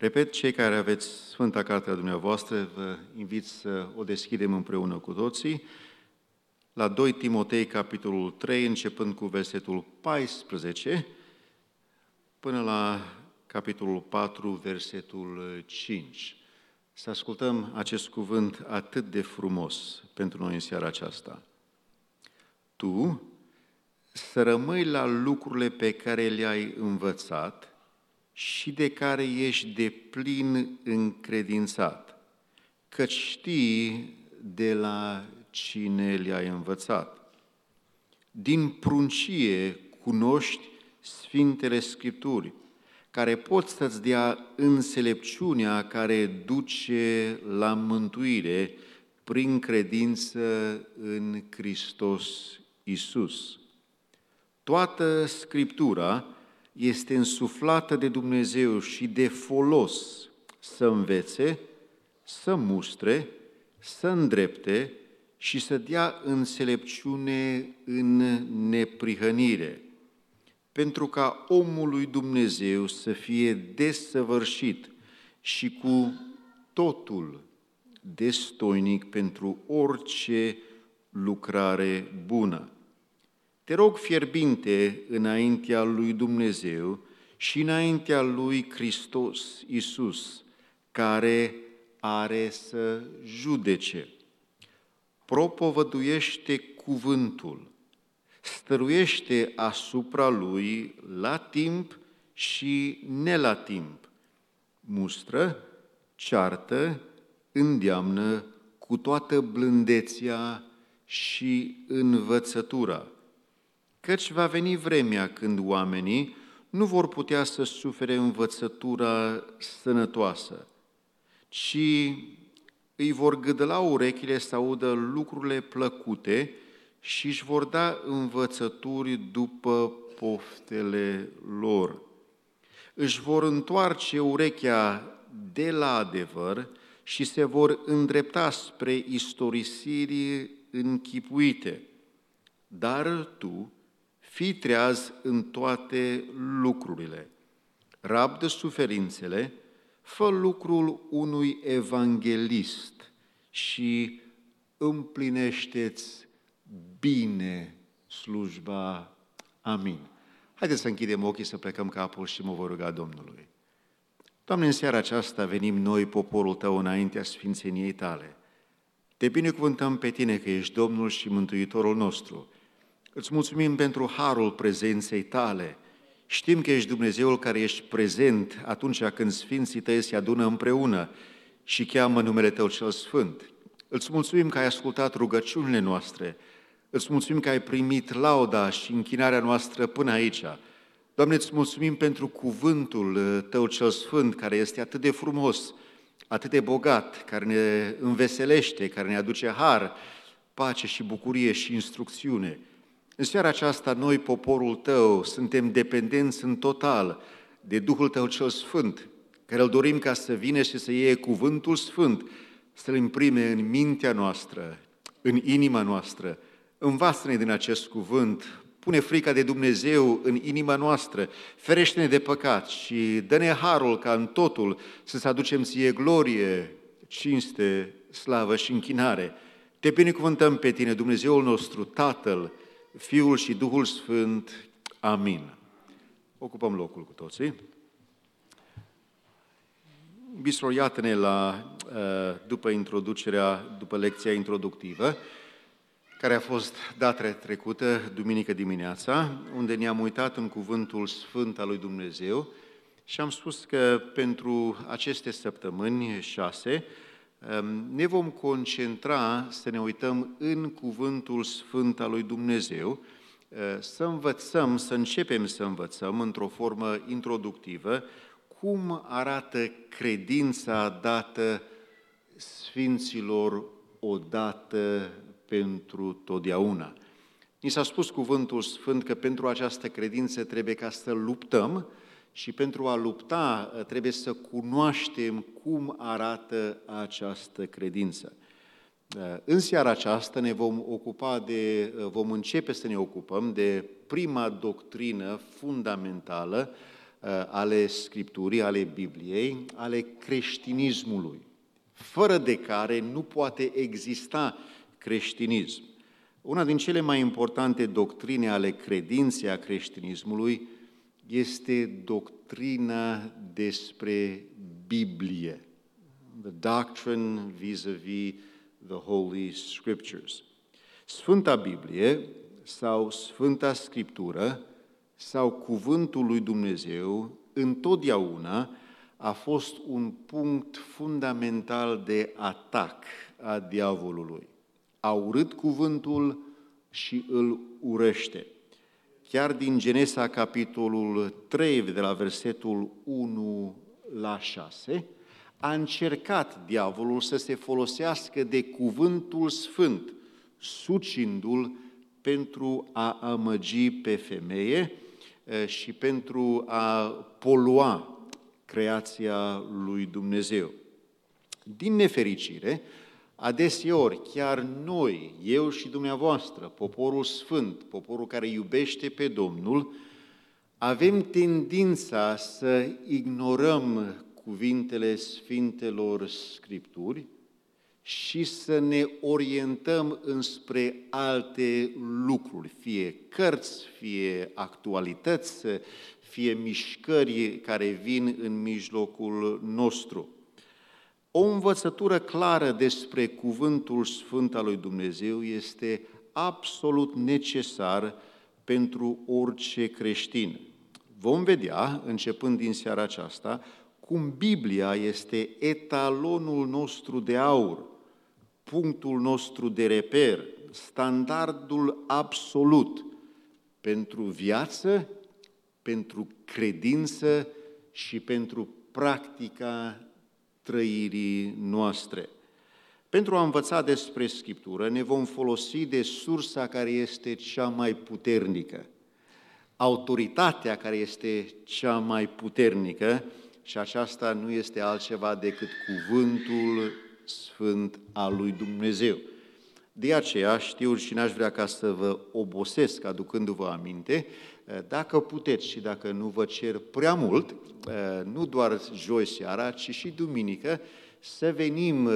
Repet, cei care aveți Sfânta Carte a dumneavoastră, vă invit să o deschidem împreună cu toții la 2 Timotei, capitolul 3, începând cu versetul 14, până la capitolul 4, versetul 5. Să ascultăm acest cuvânt atât de frumos pentru noi în seara aceasta. Tu să rămâi la lucrurile pe care le-ai învățat și de care ești deplin încredințat, căci știi de la cine le-ai învățat. Din pruncie cunoști Sfintele Scripturi, care pot să-ți dea înțelepciunea care duce la mântuire prin credință în Hristos Iisus. Toată Scriptura este însuflată de Dumnezeu și de folos să învețe, să mustre, să îndrepte și să dea înțelepciune în neprihănire, pentru ca omul lui Dumnezeu să fie desăvârșit și cu totul destoinic pentru orice lucrare bună. Te rog fierbinte înaintea lui Dumnezeu și înaintea lui Hristos Iisus, care are să judece. Propovăduiește cuvântul, stăruiește asupra lui la timp și ne la timp. Mustră, ceartă, îndeamnă cu toată blândețea și învățătura. Căci va veni vremea când oamenii nu vor putea să sufere învățătura sănătoasă, ci îi vor gâdăla urechile să audă lucrurile plăcute și își vor da învățături după poftele lor. Își vor întoarce urechea de la adevăr și se vor îndrepta spre istorisiri închipuite. Dar tu fii treaz în toate lucrurile, rabdă suferințele, fă lucrul unui evanghelist și împlinește-ți bine slujba. Amin. Haideți să închidem ochii, să plecăm capul și mă voi ruga Domnului. Doamne, în seara aceasta venim noi, poporul Tău, înaintea sfințeniei Tale. Te binecuvântăm pe Tine că ești Domnul și Mântuitorul nostru. Îți mulțumim pentru harul prezenței Tale. Știm că ești Dumnezeul care ești prezent atunci când Sfinții Tăi se adună împreună și cheamă numele Tău cel Sfânt. Îți mulțumim că ai ascultat rugăciunile noastre. Îți mulțumim că ai primit lauda și închinarea noastră până aici. Doamne, îți mulțumim pentru cuvântul Tău cel Sfânt, care este atât de frumos, atât de bogat, care ne înveselește, care ne aduce har, pace și bucurie și instrucțiune. În seara aceasta, noi, poporul Tău, suntem dependenți în total de Duhul Tău cel Sfânt, care îl dorim ca să vină și să iei cuvântul Sfânt, să-l imprime în mintea noastră, în inima noastră. Învață-ne din acest cuvânt, pune frica de Dumnezeu în inima noastră, ferește-ne de păcat și dă-ne harul ca în totul să-ți aducem Ție glorie, cinste, slavă și închinare. Te binecuvântăm pe Tine, Dumnezeul nostru, Tatăl, Fiul și Duhul Sfânt. Amin. Ocupăm locul cu toții. Iubiților, iată-ne după lecția introductivă, care a fost data trecută, duminică dimineața, unde ne-am uitat în cuvântul Sfânt al lui Dumnezeu și am spus că pentru aceste săptămâni 6 ne vom concentra să ne uităm în cuvântul Sfânt al lui Dumnezeu, să începem să învățăm într-o formă introductivă cum arată credința dată Sfinților odată pentru totdeauna. Ni s-a spus cuvântul Sfânt că pentru această credință trebuie ca să luptăm și pentru a lupta trebuie să cunoaștem cum arată această credință. În seara aceasta vom începe să ne ocupăm de prima doctrină fundamentală ale Scripturii, ale Bibliei, ale creștinismului, fără de care nu poate exista creștinism. Una din cele mai importante doctrine ale credinței a creștinismului este doctrina despre Biblie, the doctrine vis-a-vis the Holy Scriptures. Sfânta Biblie sau Sfânta Scriptură sau Cuvântul lui Dumnezeu întotdeauna a fost un punct fundamental de atac a diavolului. A urât cuvântul și îl urăște. Chiar din Genesa, capitolul 3, de la versetul 1 la 6, a încercat diavolul să se folosească de cuvântul sfânt, sucindu-l pentru a amăgi pe femeie și pentru a polua creația lui Dumnezeu. Din nefericire, adeseori, chiar noi, eu și dumneavoastră, poporul sfânt, poporul care iubește pe Domnul, avem tendința să ignorăm cuvintele Sfintelor Scripturi și să ne orientăm înspre alte lucruri, fie cărți, fie actualități, fie mișcări care vin în mijlocul nostru. O învățătură clară despre Cuvântul Sfânt al lui Dumnezeu este absolut necesar pentru orice creștin. Vom vedea, începând din seara aceasta, cum Biblia este etalonul nostru de aur, punctul nostru de reper, standardul absolut pentru viață, pentru credință și pentru practica trăirii noastre. Pentru a învăța despre Scriptură, ne vom folosi de sursa care este cea mai puternică, autoritatea care este cea mai puternică, și aceasta nu este altceva decât Cuvântul Sfânt al lui Dumnezeu. De aceea știu și n-aș vrea ca să vă obosesc aducându-vă aminte, dacă puteți și dacă nu vă cer prea mult, nu doar joi seara, ci și duminică, să venim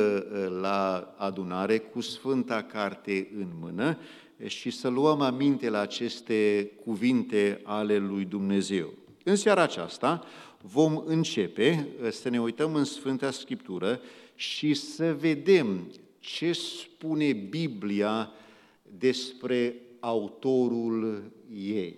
la adunare cu Sfânta Carte în mână și să luăm aminte la aceste cuvinte ale lui Dumnezeu. În seara aceasta vom începe să ne uităm în Sfânta Scriptură și să vedem ce spune Biblia despre autorul ei.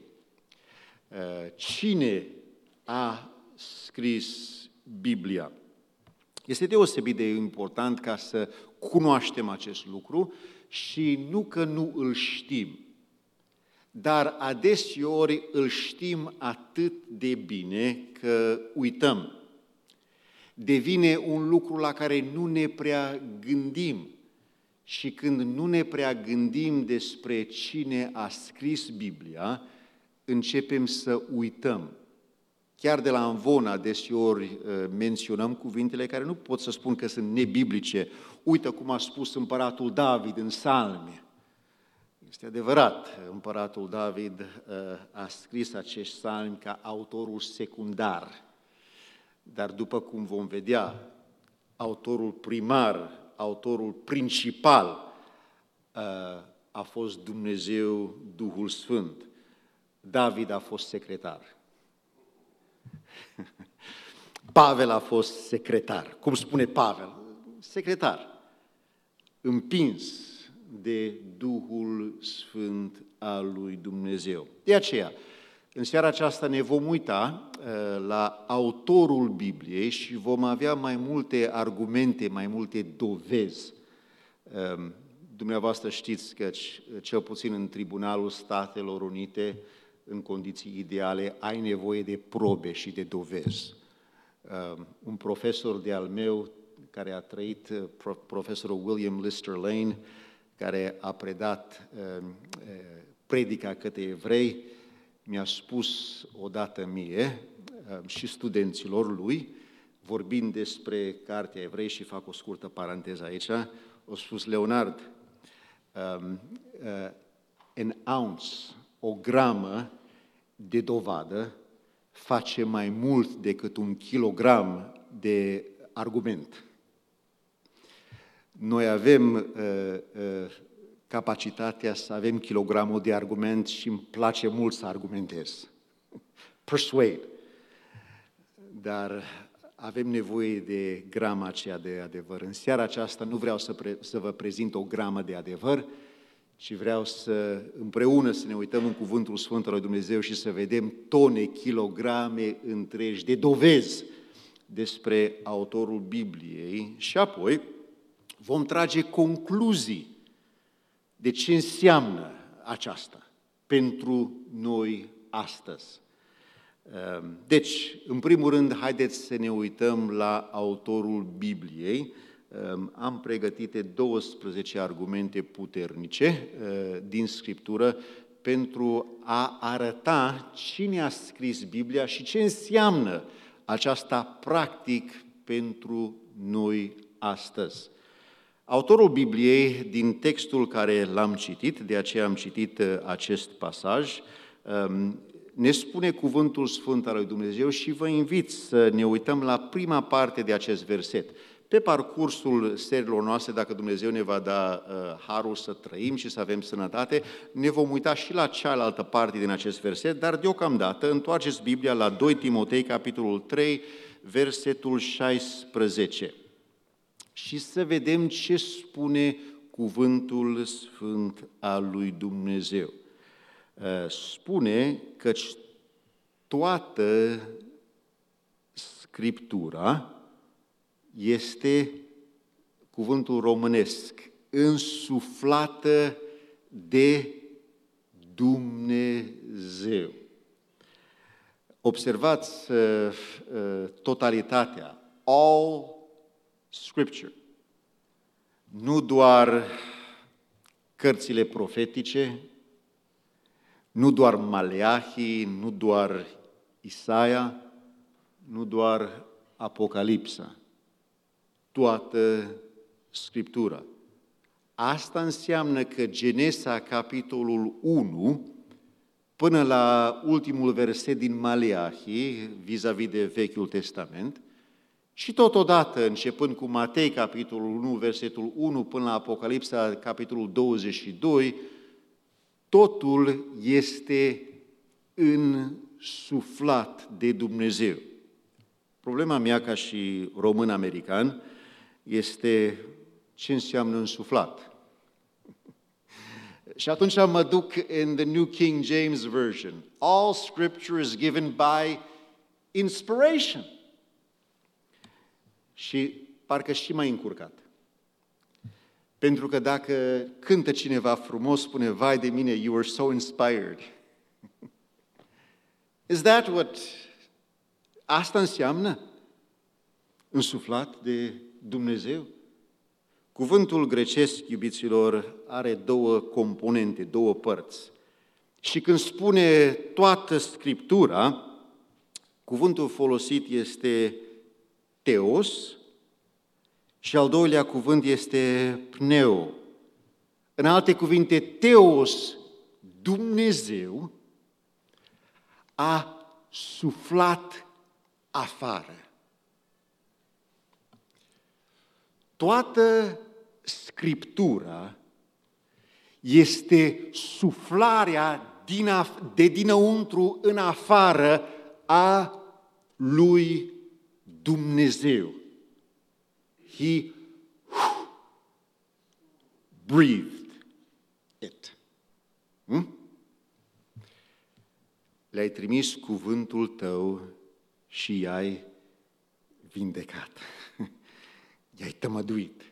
Cine a scris Biblia? Este deosebit de important ca să cunoaștem acest lucru și nu că nu îl știm, dar adeseori îl știm atât de bine că uităm. Devine un lucru la care nu ne prea gândim și când nu ne prea gândim despre cine a scris Biblia, începem să uităm. Chiar de la Amvon, deseori menționăm cuvintele care nu pot să spun că sunt nebiblice. Uită cum a spus împăratul David în Psalmi. Este adevărat, împăratul David a scris acești psalmi ca autorul secundar. Dar după cum vom vedea, autorul primar, autorul principal a fost Dumnezeu, Duhul Sfânt. David a fost secretar. Pavel a fost secretar. Cum spune Pavel? Secretar. Împins de Duhul Sfânt al lui Dumnezeu. De aceea, în seara aceasta ne vom uita la autorul Bibliei și vom avea mai multe argumente, mai multe dovezi. Dumneavoastră știți că, cel puțin în Tribunalul Statelor Unite, în condiții ideale, ai nevoie de probe și de dovezi. Un profesor de-al meu, care a trăit, profesorul William Lister Lane, care a predat predica către evrei, mi-a spus odată mie și studenților lui, vorbind despre Cartea Evrei, și fac o scurtă paranteză aici, a spus Leonard, an ounce, o gramă de dovadă face mai mult decât 1 kilogram de argument. Noi avem capacitatea să avem kilogramul de argument și îmi place mult să argumentez. Persuade. Dar avem nevoie de grama aceea de adevăr. În seara aceasta nu vreau să vă prezint o gramă de adevăr, ci vreau să împreună să ne uităm în Cuvântul Sfânt al lui Dumnezeu și să vedem tone, kilograme întregi de dovezi despre autorul Bibliei și apoi vom trage concluzii de ce înseamnă aceasta pentru noi astăzi. Deci, în primul rând, haideți să ne uităm la autorul Bibliei. Am pregătit 12 argumente puternice din Scriptură pentru a arăta cine a scris Biblia și ce înseamnă aceasta practic pentru noi astăzi. Autorul Bibliei, din textul care l-am citit, de aceea am citit acest pasaj, ne spune Cuvântul Sfânt al lui Dumnezeu și vă invit să ne uităm la prima parte de acest verset. Pe parcursul serilor noastre, dacă Dumnezeu ne va da harul să trăim și să avem sănătate, ne vom uita și la cealaltă parte din acest verset, dar deocamdată întoarceți Biblia la 2 Timotei, capitolul 3, versetul 16. Și să vedem ce spune Cuvântul Sfânt al lui Dumnezeu. Spune că toată Scriptura este cuvântul românesc, însuflată de Dumnezeu. Observați totalitatea, all Scripture, nu doar cărțile profetice, nu doar Maleahi, nu doar Isaia, nu doar Apocalipsa, toată Scriptura. Asta înseamnă că Genesa, capitolul 1, până la ultimul verset din Maleahi, vis-a-vis de Vechiul Testament, și totodată, începând cu Matei, capitolul 1, versetul 1, până la Apocalipsa, capitolul 22, totul este însuflat de Dumnezeu. Problema mea ca și român-american este ce înseamnă însuflat. Și atunci mă duc în the New King James Version. All Scripture is given by inspiration. Și parcă și mai încurcat. Pentru că dacă cântă cineva frumos, spune, vai de mine, you were so inspired. Is that what asta înseamnă? Însuflat de Dumnezeu? Cuvântul grecesc, iubiților, are două componente, două părți. Și când spune toată Scriptura, cuvântul folosit este teos și al doilea cuvânt este pneu. În alte cuvinte, teos, Dumnezeu, a suflat afară. Toată Scriptura este suflarea de dinăuntru în afară a lui Dumnezeu. He breathed it. Le-ai trimis cuvântul tău și i-ai vindecat. I-ai tămăduit.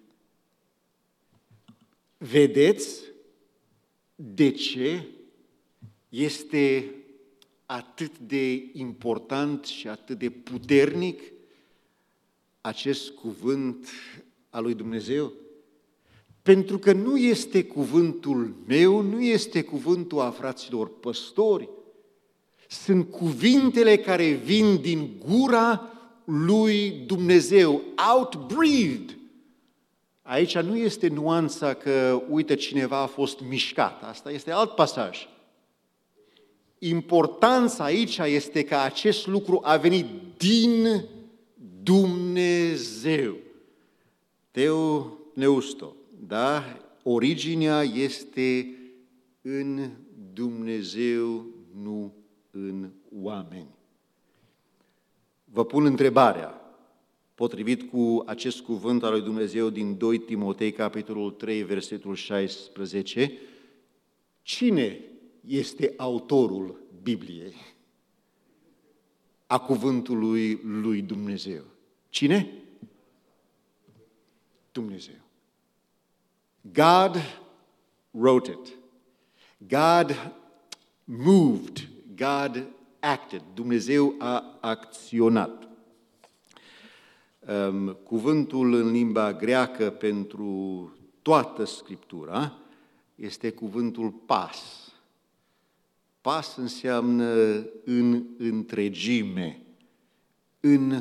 Vedeți de ce este atât de important și atât de puternic acest cuvânt al lui Dumnezeu? Pentru că nu este cuvântul meu, nu este cuvântul a fraților păstori, sunt cuvintele care vin din gura lui Dumnezeu, outbreathed. Aici nu este nuanța că, uite, cineva a fost mișcat. Asta este alt pasaj. Importanța aici este că acest lucru a venit din Dumnezeu. Teo neusto, da? Originea este în Dumnezeu, nu în oameni. Vă pun întrebarea, potrivit cu acest cuvânt al lui Dumnezeu din 2 Timotei, capitolul 3, versetul 16, cine este autorul Bibliei? A cuvântului lui Dumnezeu. Cine? Dumnezeu. God wrote it. God moved. God acted. Dumnezeu a acționat. Cuvântul în limba greacă pentru toată Scriptura este cuvântul pas. Pas înseamnă în întregime, în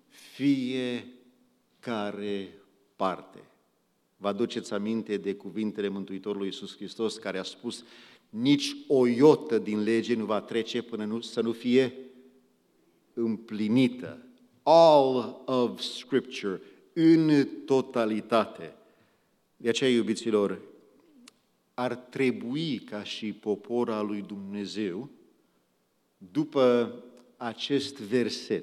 fiecare parte. Vă aduceți aminte de cuvintele Mântuitorului Iisus Hristos care a spus: nici o iotă din lege nu va trece până să nu fie împlinită. All of Scripture, în totalitate. De aceea, iubiților, ar trebui ca și popor al lui Dumnezeu, după acest verset,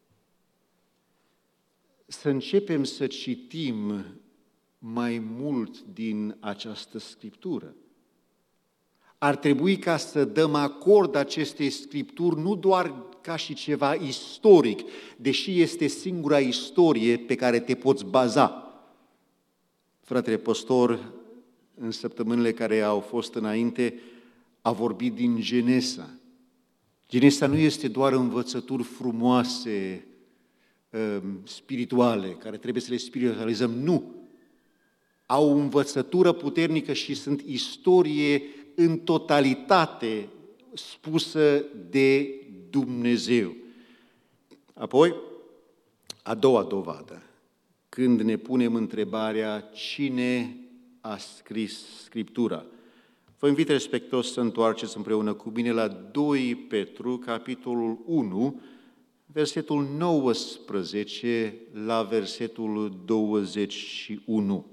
să începem să citim mai mult din această Scriptură. Ar trebui ca să dăm acord acestei Scripturi nu doar ca și ceva istoric, deși este singura istorie pe care te poți baza. Fratele păstor, în săptămânile care au fost înainte, a vorbit din Genesa. Genesa nu este doar învățături frumoase, spirituale, care trebuie să le spiritualizăm, nu. Au o învățătură puternică și sunt istorie în totalitate spusă de Dumnezeu. Apoi, a doua dovadă, când ne punem întrebarea cine a scris Scriptura. Vă invit respectuos să întoarceți împreună cu mine la 2 Petru, capitolul 1, versetul 19 la versetul 21.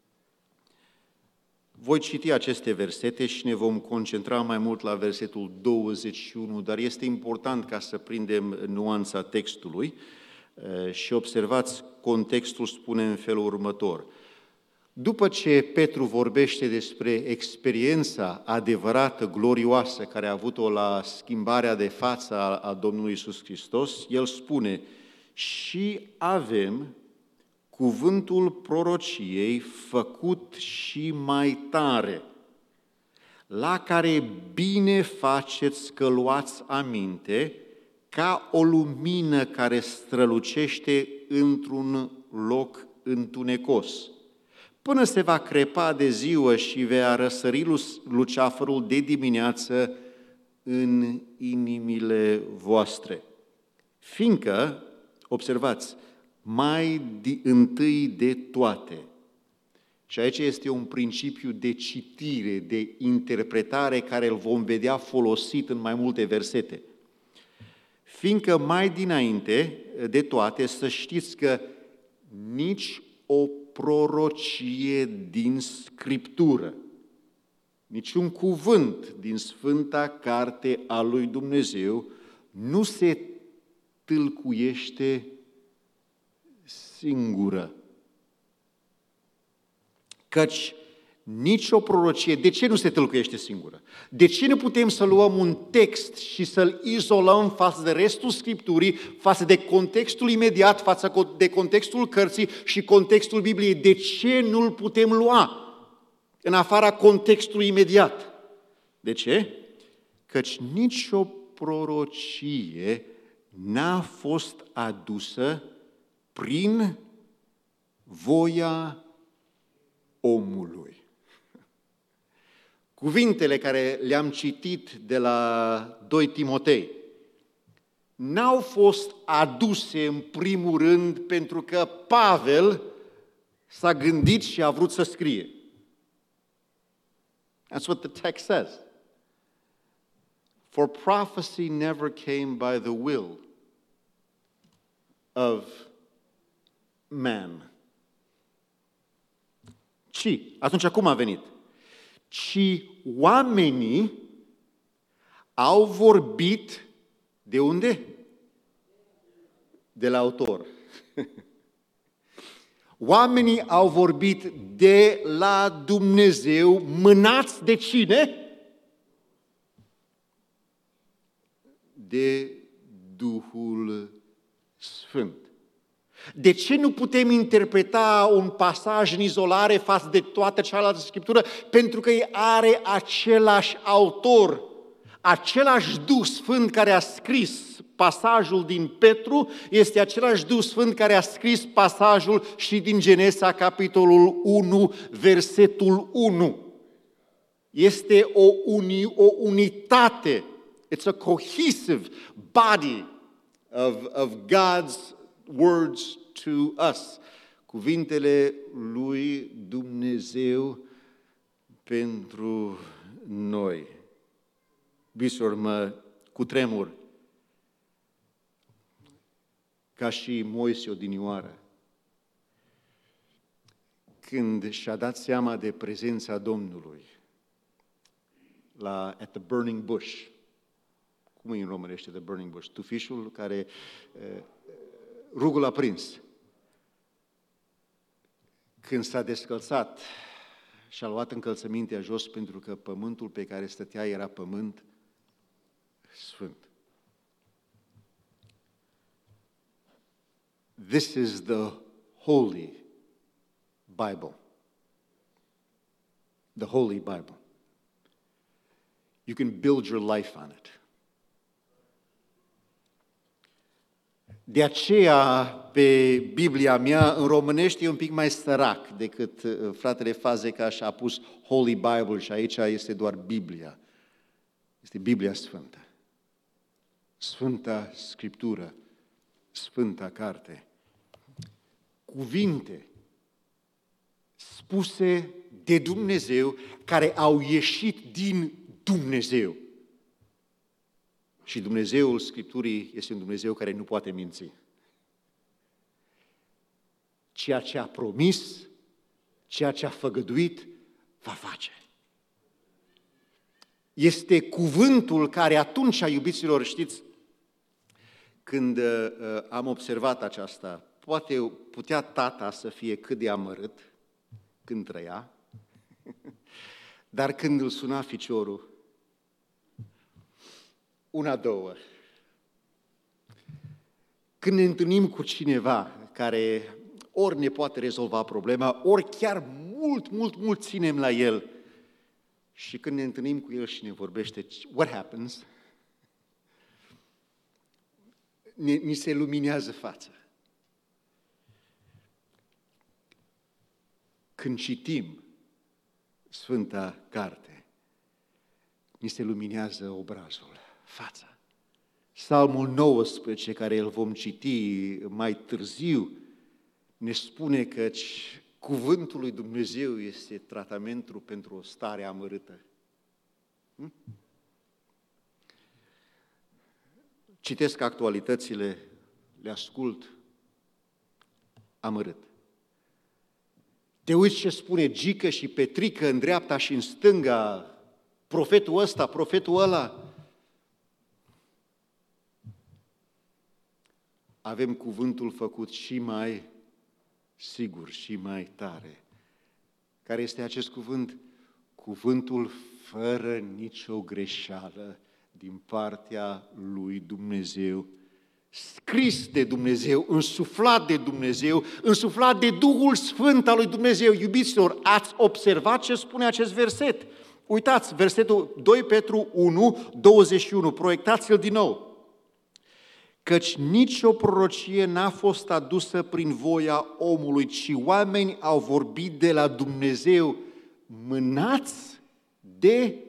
Voi citi aceste versete și ne vom concentra mai mult la versetul 21, dar este important ca să prindem nuanța textului și observați, contextul spune în felul următor. După ce Petru vorbește despre experiența adevărată, glorioasă, care a avut-o la schimbarea de față a Domnului Iisus Hristos, el spune: și avem cuvântul prorociei făcut și mai tare, la care bine faceți că luați aminte, ca o lumină care strălucește într-un loc întunecos, până se va crepa de ziua și vei răsări luceafărul de dimineață în inimile voastre. Fiindcă, observați, mai întâi de toate, și aici este un principiu de citire, de interpretare care îl vom vedea folosit în mai multe versete. Fiindcă mai dinainte de toate să știți că nici o prorocie din Scriptură, niciun cuvânt din Sfânta Carte a lui Dumnezeu nu se tâlcuiește singură. Căci nicio prorocie, de ce nu se tâlcuiește singură? De ce nu putem să luăm un text și să-l izolăm față de restul Scripturii, față de contextul imediat, față de contextul cărții și contextul Bibliei? De ce nu-l putem lua în afara contextului imediat? De ce? Căci nicio prorocie n-a fost adusă prin voia omului. Cuvintele care le-am citit de la 2 Timotei n-au fost aduse în primul rând pentru că Pavel s-a gândit și a vrut să scrie. That's what the text says. For prophecy never came by the will of man. Atunci cum a venit? Ci oamenii au vorbit de unde? De la autor. Oamenii au vorbit de la Dumnezeu, mânați de cine? De Duhul Sfânt. De ce nu putem interpreta un pasaj în izolare față de toată cealaltă Scriptură? Pentru că are același autor, același Duh Sfânt care a scris pasajul din Petru, este același Duh Sfânt care a scris pasajul și din Genesa, capitolul 1, versetul 1. Este o unitate. It's a cohesive body of God's words to us. Cuvintele lui Dumnezeu pentru noi. Bisor, mă cutremur ca și Moise odinioară, când și-a dat seama de prezența Domnului at the burning bush. Cum e în românește the burning bush? Tufișul care, rugul aprins. Când s-a descălțat și-a luat încălțămintea jos pentru că pământul pe care stătea era pământ sfânt. This is the Holy Bible. The Holy Bible. You can build your life on it. De aceea, pe Biblia mea, în românește e un pic mai sărac decât fratele Fazekas a pus Holy Bible și aici este doar Biblia. Este Biblia Sfântă. Sfânta Scriptură, Sfânta Carte. Cuvinte spuse de Dumnezeu care au ieșit din Dumnezeu. Și Dumnezeul Scripturii este un Dumnezeu care nu poate minți. Ceea ce a promis, ceea ce a făgăduit, va face. Este cuvântul care atunci, iubiților, știți, când am observat aceasta, putea tata să fie cât de amărât când trăia, dar când îl suna ficiorul, una, două. Când ne întâlnim cu cineva care ori ne poate rezolva problema, ori chiar mult ținem la el, și când ne întâlnim cu el și ne vorbește, what happens? Ni se luminează fața. Când citim Sfânta Carte, ni se luminează obrazul, fața. Psalmul 19, care îl vom citi mai târziu, ne spune că cuvântul lui Dumnezeu este tratamentul pentru o stare amărâtă. Citesc actualitățile, le ascult amărât. Te uiți ce spune Gică și Petrică în dreapta și în stânga, profetul ăsta, profetul ăla. Avem cuvântul făcut și mai sigur și mai tare. Care este acest cuvânt? Cuvântul fără nicio greșeală din partea lui Dumnezeu, scris de Dumnezeu, însuflat de Dumnezeu, însuflat de Duhul Sfânt al lui Dumnezeu. Iubiților, ați observat ce spune acest verset? Uitați, versetul 2 Petru 1, 21, proiectați-l din nou. Căci nicio prorocie n-a fost adusă prin voia omului, ci oameni au vorbit de la Dumnezeu, mânați de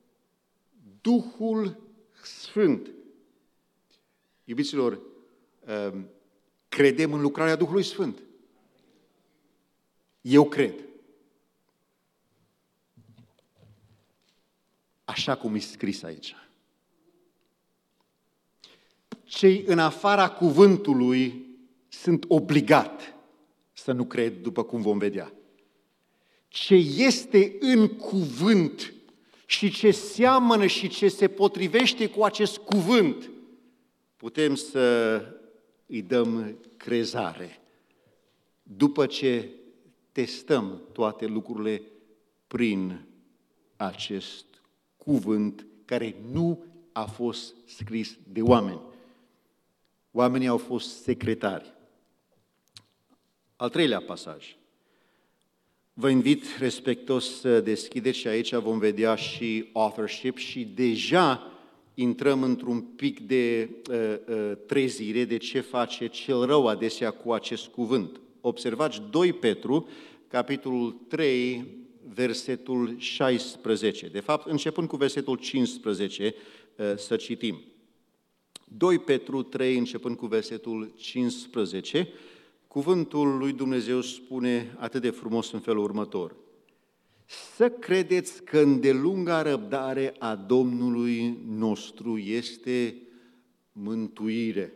Duhul Sfânt. Iubiților, credem în lucrarea Duhului Sfânt. Eu cred. Așa cum e scris aici. cei în afara cuvântului sunt obligat să nu cred, după cum vom vedea. Ce este în cuvânt și ce seamănă și ce se potrivește cu acest cuvânt, putem să îi dăm crezare. După ce testăm toate lucrurile prin acest cuvânt care nu a fost scris de oameni. Oamenii au fost secretari. Al treilea pasaj. Vă invit respectos să deschideți și aici vom vedea și authorship și deja intrăm într-un pic de trezire de ce face cel rău adesea cu acest cuvânt. Observați 2 Petru, capitolul 3, versetul 16. De fapt, începând cu versetul 15, să citim. 2 Petru 3, începând cu versetul 15, cuvântul lui Dumnezeu spune atât de frumos în felul următor. Să credeți că îndelunga răbdare a Domnului nostru este mântuire.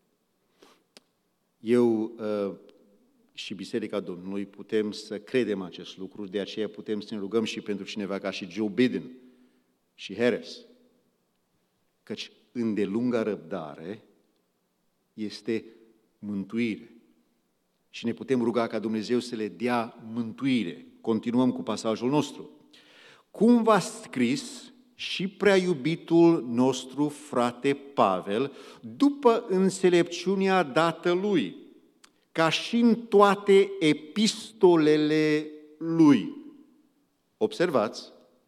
Eu și Biserica Domnului putem să credem acest lucru, de aceea putem să ne rugăm și pentru cineva ca și Joe Biden și Harris. Căci îndelunga răbdare este mântuire. Și ne putem ruga ca Dumnezeu să le dea mântuire. Continuăm cu pasajul nostru. Cum v-a scris și prea iubitul nostru frate Pavel, după înțelepciunea dată lui, ca și în toate epistolele lui. Observați,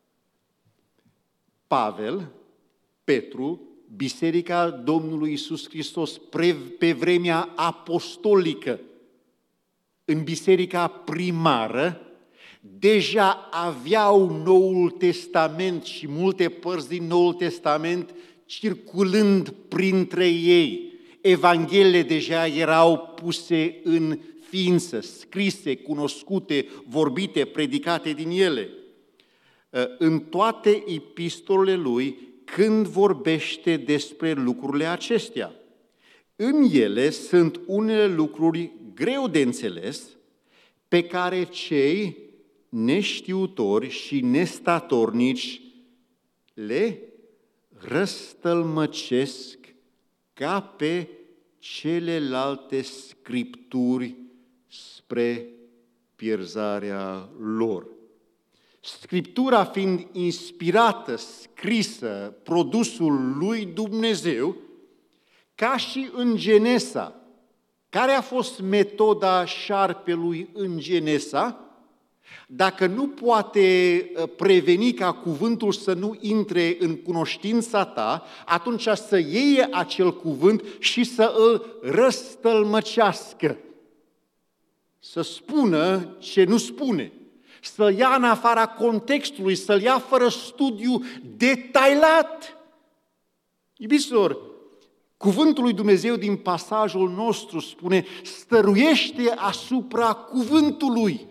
Pavel, Petru, Biserica Domnului Iisus Hristos, pe vremea apostolică, în biserica primară, deja aveau Noul Testament și multe părți din Noul Testament circulând printre ei. Evangheliile deja erau puse în ființă, scrise, cunoscute, vorbite, predicate din ele. În toate epistolele lui, când vorbește despre lucrurile acestea, în ele sunt unele lucruri greu de înțeles, pe care cei neștiutori și nestatornici le răstălmăcesc ca pe celelalte scripturi spre pierzarea lor. Scriptura fiind inspirată, scrisă, produsul lui Dumnezeu, ca și în Genesa. Care a fost metoda șarpelui în Genesa? Dacă nu poate preveni ca cuvântul să nu intre în cunoștința ta, atunci să iei acel cuvânt și să îl răstălmăcească. Să spună ce nu spune. Să-l ia în afara contextului, să-l ia fără studiu detaliat. Iubiților, cuvântul lui Dumnezeu din pasajul nostru spune, stăruiește asupra cuvântului.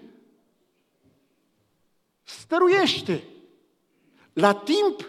Stăruiește la timp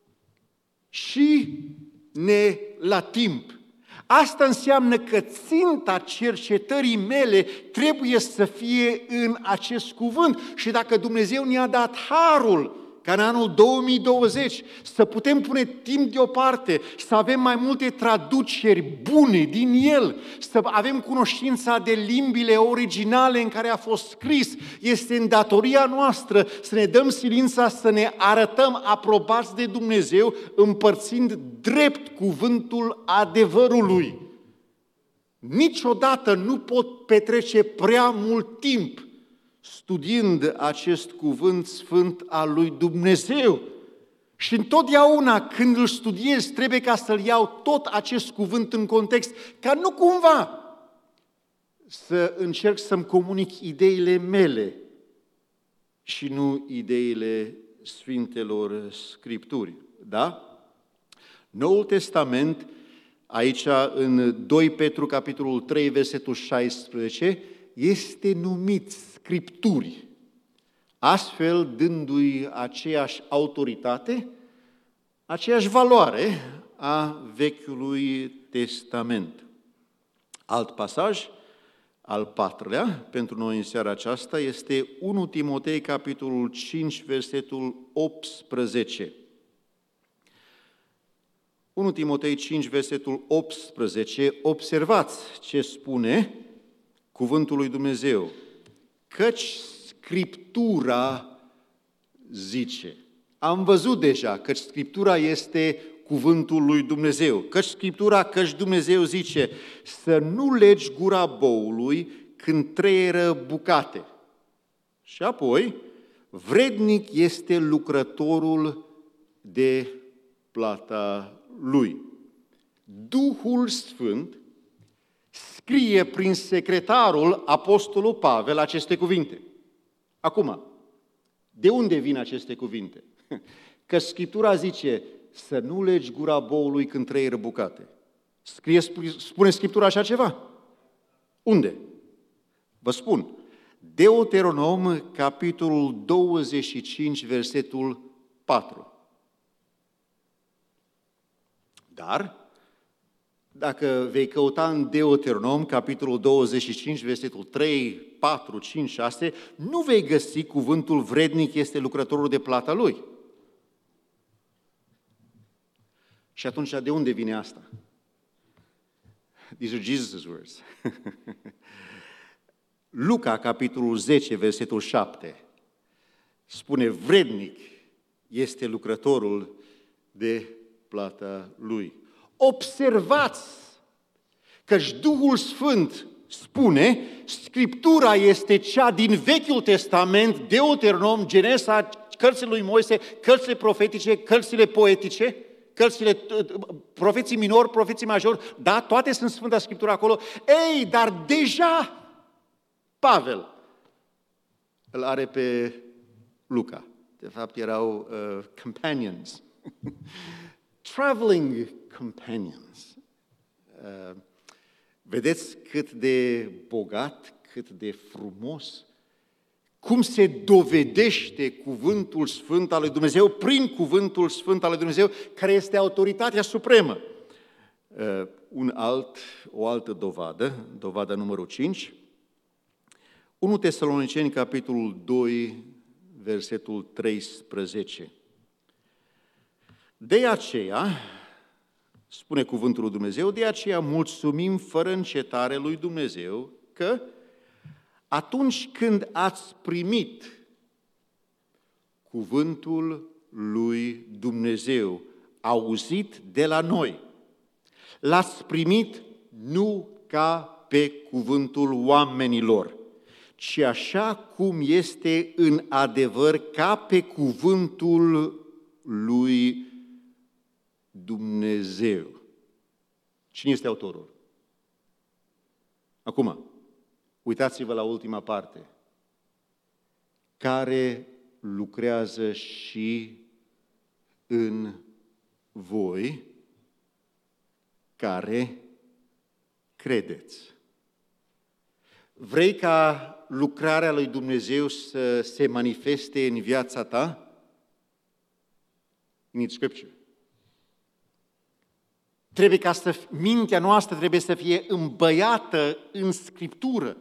și ne la timp. Asta înseamnă că ținta cercetării mele trebuie să fie în acest cuvânt. Și dacă Dumnezeu ne-a dat harul ca în anul 2020 să putem pune timp deoparte, să avem mai multe traduceri bune din el, să avem cunoștința de limbile originale în care a fost scris, este în datoria noastră să ne dăm silința să ne arătăm aprobați de Dumnezeu, împărțind drept cuvântul adevărului. Niciodată nu pot petrece prea mult timp studiind acest cuvânt sfânt al lui Dumnezeu. Și întotdeauna când îl studiez, trebuie ca să-l iau tot acest cuvânt în context, ca nu cumva să încerc să-mi comunic ideile mele și nu ideile Sfintelor Scripturi. Da? Noul Testament, aici în 2 Petru, capitolul 3, versetul 16, este numit Scripturi, astfel dându-i aceeași autoritate, aceeași valoare, a Vechiului Testament. Alt pasaj, al patrulea, pentru noi în seara aceasta, este 1 Timotei, capitolul 5, versetul 18. 1 Timotei 5, versetul 18, observați ce spune cuvântul lui Dumnezeu. Căci Scriptura zice. Am văzut deja că Scriptura este cuvântul lui Dumnezeu. Căci Dumnezeu zice să nu legi gura boului când treieră bucate. Și apoi, vrednic este lucrătorul de plata lui. Duhul Sfânt scrie prin secretarul apostolul Pavel aceste cuvinte. Acum, de unde vin aceste cuvinte? Că Scriptura zice să nu legi gura boului când treieră bucate. Spune Scriptura așa ceva? Unde? Vă spun. Deuteronom, capitolul 25, versetul 4. Dar, dacă vei căuta în Deuteronom, capitolul 25, versetul 3, 4, 5, 6, nu vei găsi cuvântul vrednic este lucrătorul de plata lui. Și atunci, de unde vine asta? These are Jesus' words. Luca, capitolul 10, versetul 7, spune, vrednic este lucrătorul de plata lui. Observați căci Duhul Sfânt spune, Scriptura este cea din Vechiul Testament, Deuteronom, Genesa, cărțile lui Moise, cărțile profetice, cărțile poetice, cărțile, profeții minori, profeții majori, da, toate sunt Sfânta Scriptură acolo. Ei, dar deja Pavel îl are pe Luca. De fapt, erau companions. Traveling companions. Vedeți cât de bogat, cât de frumos, cum se dovedește cuvântul sfânt al lui Dumnezeu prin cuvântul sfânt al lui Dumnezeu, care este autoritatea supremă. O altă dovadă, dovada numărul 5, 1 Tesaloniceni, capitolul 2, versetul 13. De aceea, spune cuvântul lui Dumnezeu, de aceea mulțumim fără încetare lui Dumnezeu că atunci când ați primit cuvântul lui Dumnezeu, auzit de la noi, l-ați primit nu ca pe cuvântul oamenilor, ci așa cum este în adevăr ca pe cuvântul lui Dumnezeu. Cine este autorul? Acum, uitați-vă la ultima parte. Care lucrează și în voi care credeți. Vrei ca lucrarea lui Dumnezeu să se manifeste în viața ta? In Scripture. Trebuie ca mintea noastră trebuie să fie îmbăiată în Scriptură.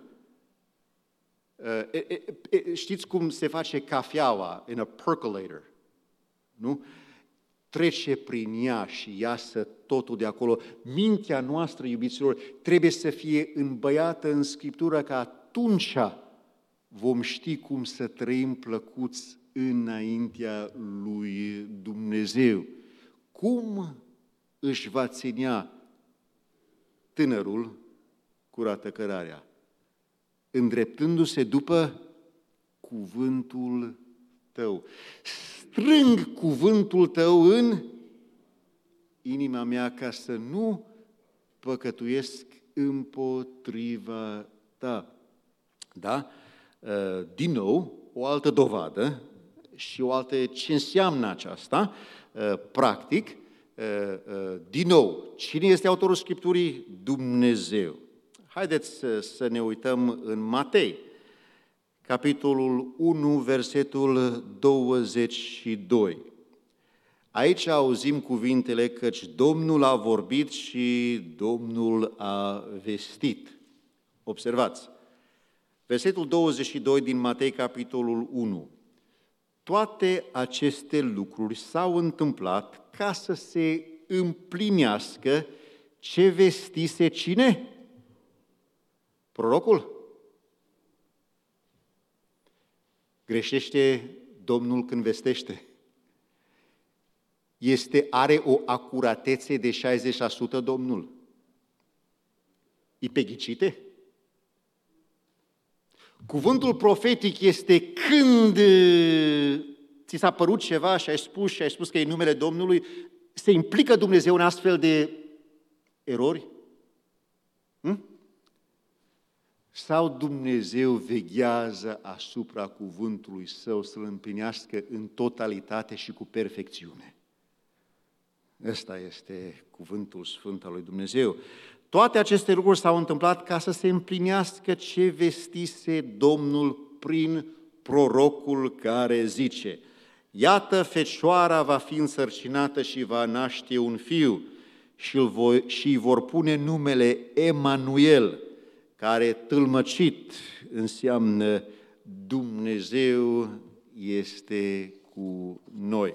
Știți cum se face cafeaua in a percolator? Nu? Trece prin ea și iasă totul de acolo. Mintea noastră, iubiților, trebuie să fie îmbăiată în Scriptură, că atunci vom ști cum să trăim plăcuți înaintea lui Dumnezeu. Cum își va ținea tânărul curată cărarea? Îndreptându-se după cuvântul tău. Strâng cuvântul tău în inima mea ca să nu păcătuiesc împotriva ta. Da? Din nou, o altă dovadă și o altă ce înseamnă aceasta, practic, din nou, cine este autorul Scripturii? Dumnezeu. Haideți să ne uităm în Matei, capitolul 1, versetul 22. Aici auzim cuvintele căci Domnul a vorbit și Domnul a vestit. Observați, versetul 22 din Matei, capitolul 1. Toate aceste lucruri s-au întâmplat ca să se împlinească ce vestise cine? Prorocul? Greșește Domnul când vestește? Are o acuratețe de 60% Domnul? E pe ghicite? Cuvântul profetic este când ți s-a părut ceva și ai spus că e numele Domnului, se implică Dumnezeu în astfel de erori? Sau Dumnezeu veghează asupra cuvântului Său să-l împlinească în totalitate și cu perfecțiune? Ăsta este cuvântul sfânt al lui Dumnezeu. Toate aceste lucruri s-au întâmplat ca să se împlinească ce vestise Domnul prin prorocul care zice: iată, fecioara va fi însărcinată și va naște un fiu și îi vor pune numele Emanuel, care tâlmăcit înseamnă Dumnezeu este cu noi.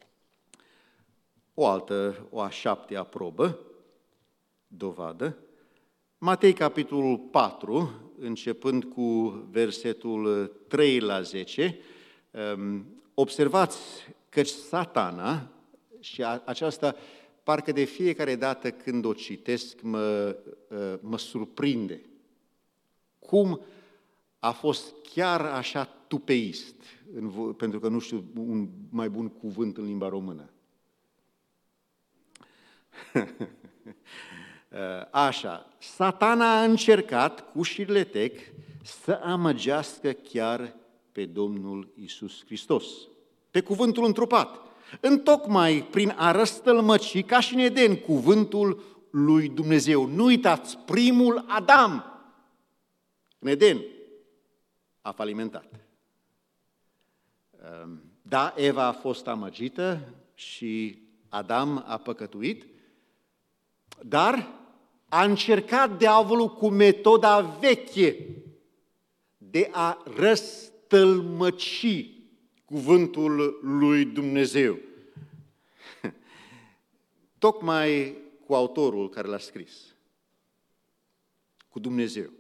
O a șaptea probă, dovadă, Matei, capitolul 4, începând cu versetul 3 la 10, observați că Satana, și aceasta parcă de fiecare dată când o citesc mă surprinde, cum a fost chiar așa tupeist, pentru că nu știu un mai bun cuvânt în limba română. Așa, Satana a încercat cu șirletec să amăgească chiar pe Domnul Iisus Hristos, pe cuvântul întrupat, întocmai prin a răstălmăci, ca și în Eden, cuvântul lui Dumnezeu. Nu uitați, primul Adam în Eden a falimentat. Da, Eva a fost amăgită și Adam a păcătuit, dar a încercat diavolul cu metoda veche de a răstălmăci cuvântul lui Dumnezeu. Tocmai cu autorul care l-a scris, cu Dumnezeu.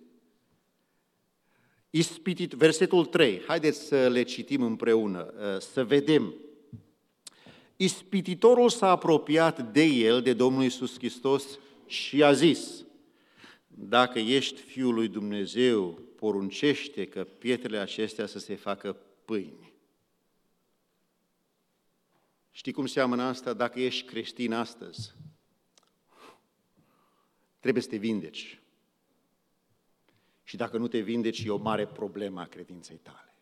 Versetul 3, haideți să le citim împreună, să vedem. Ispititorul s-a apropiat de el, de Domnul Iisus Hristos, și a zis: dacă ești Fiul lui Dumnezeu, poruncește că pietrele acestea să se facă pâini. Știi cum seamănă asta? Dacă ești creștin astăzi, trebuie să te vindeci. Și dacă nu te vindeci, e o mare problemă a credinței tale.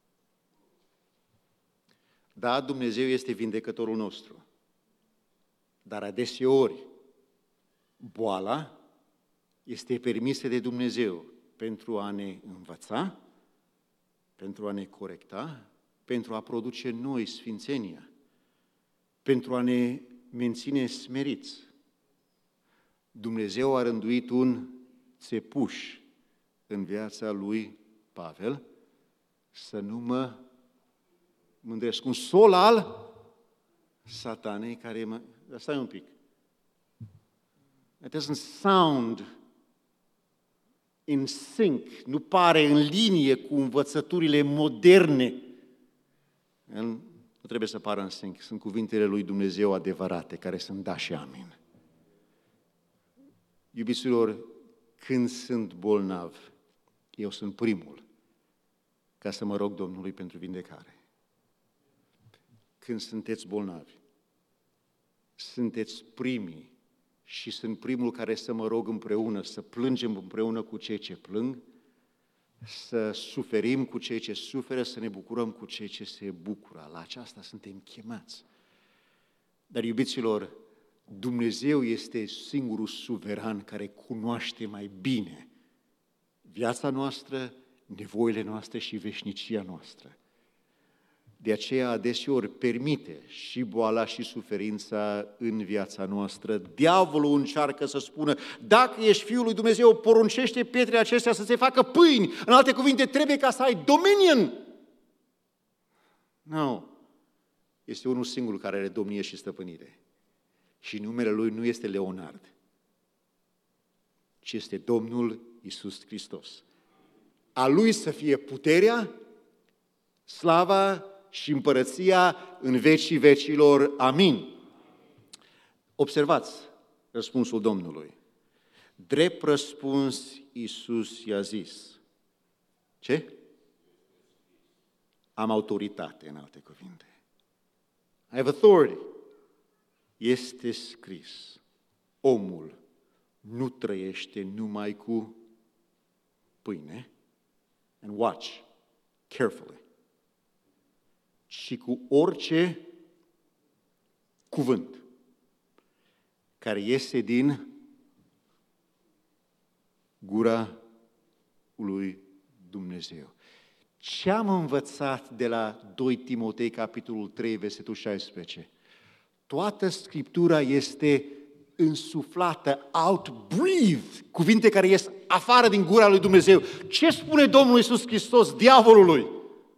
Da, Dumnezeu este vindecătorul nostru, dar adeseori boala este permisă de Dumnezeu pentru a ne învăța, pentru a ne corecta, pentru a produce în noi sfințenia, pentru a ne menține smeriți. Dumnezeu a rânduit un țepuș în viața lui Pavel să nu mă mândresc. Un sol al Satanei care mă... Dar stai un pic. It doesn't sound in sync, nu pare în linie cu învățăturile moderne. Nu trebuie să pară în sync. Sunt cuvintele lui Dumnezeu adevărate, care sunt da și amin. Iubiților, când sunt bolnav, eu sunt primul ca să mă rog Domnului pentru vindecare. Când sunteți bolnavi, sunteți primii și sunt primul care să mă rog împreună, să plângem împreună cu cei ce plâng, să suferim cu cei ce suferă, să ne bucurăm cu cei ce se bucură. La aceasta suntem chemați. Dar, iubiților, Dumnezeu este singurul suveran care cunoaște mai bine viața noastră, nevoile noastre și veșnicia noastră. De aceea adeseori permite și boala și suferința în viața noastră. Diavolul încearcă să spună, dacă ești Fiul lui Dumnezeu, poruncește pietrele acestea să se facă pâini. În alte cuvinte, trebuie ca să ai dominion. Nu. Este unul singur care are domnie și stăpânire. Și numele Lui nu este Leonard, ci este Domnul Iisus Hristos. A Lui să fie puterea, slava și împărăția în vecii vecilor. Amin. Observați răspunsul Domnului. Drept răspuns, Iisus i-a zis. Ce? Am autoritate, în alte cuvinte. I have authority. Este scris. Omul nu trăiește numai cu pâine. And watch carefully. Și cu orice cuvânt care iese din gura lui Dumnezeu. Ce am învățat de la 2 Timotei, capitolul 3, versetul 16? Toată Scriptura este însuflată, out-breathed, cuvinte care ies afară din gura lui Dumnezeu. Ce spune Domnul Iisus Hristos diavolului?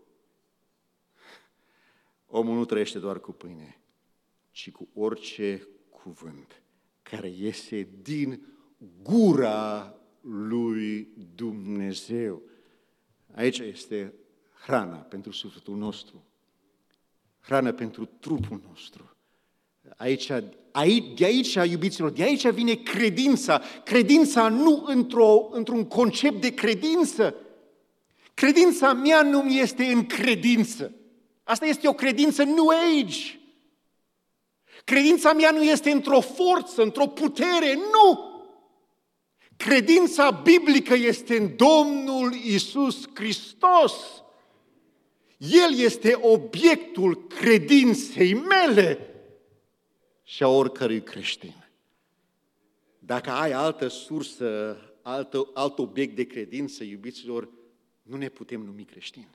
Omul nu trăiește doar cu pâine, ci cu orice cuvânt care iese din gura lui Dumnezeu. Aici este hrana pentru sufletul nostru, hrana pentru trupul nostru. De aici, iubiților, de aici vine credința. Credința nu într-un concept de credință. Credința mea nu este în credință. Asta este o credință New Age. Credința mea nu este într-o forță, într-o putere, nu! Credința biblică este în Domnul Iisus Hristos. El este obiectul credinței mele și a oricărui creștin. Dacă ai altă sursă, alt obiect de credință, iubiților, nu ne putem numi creștini.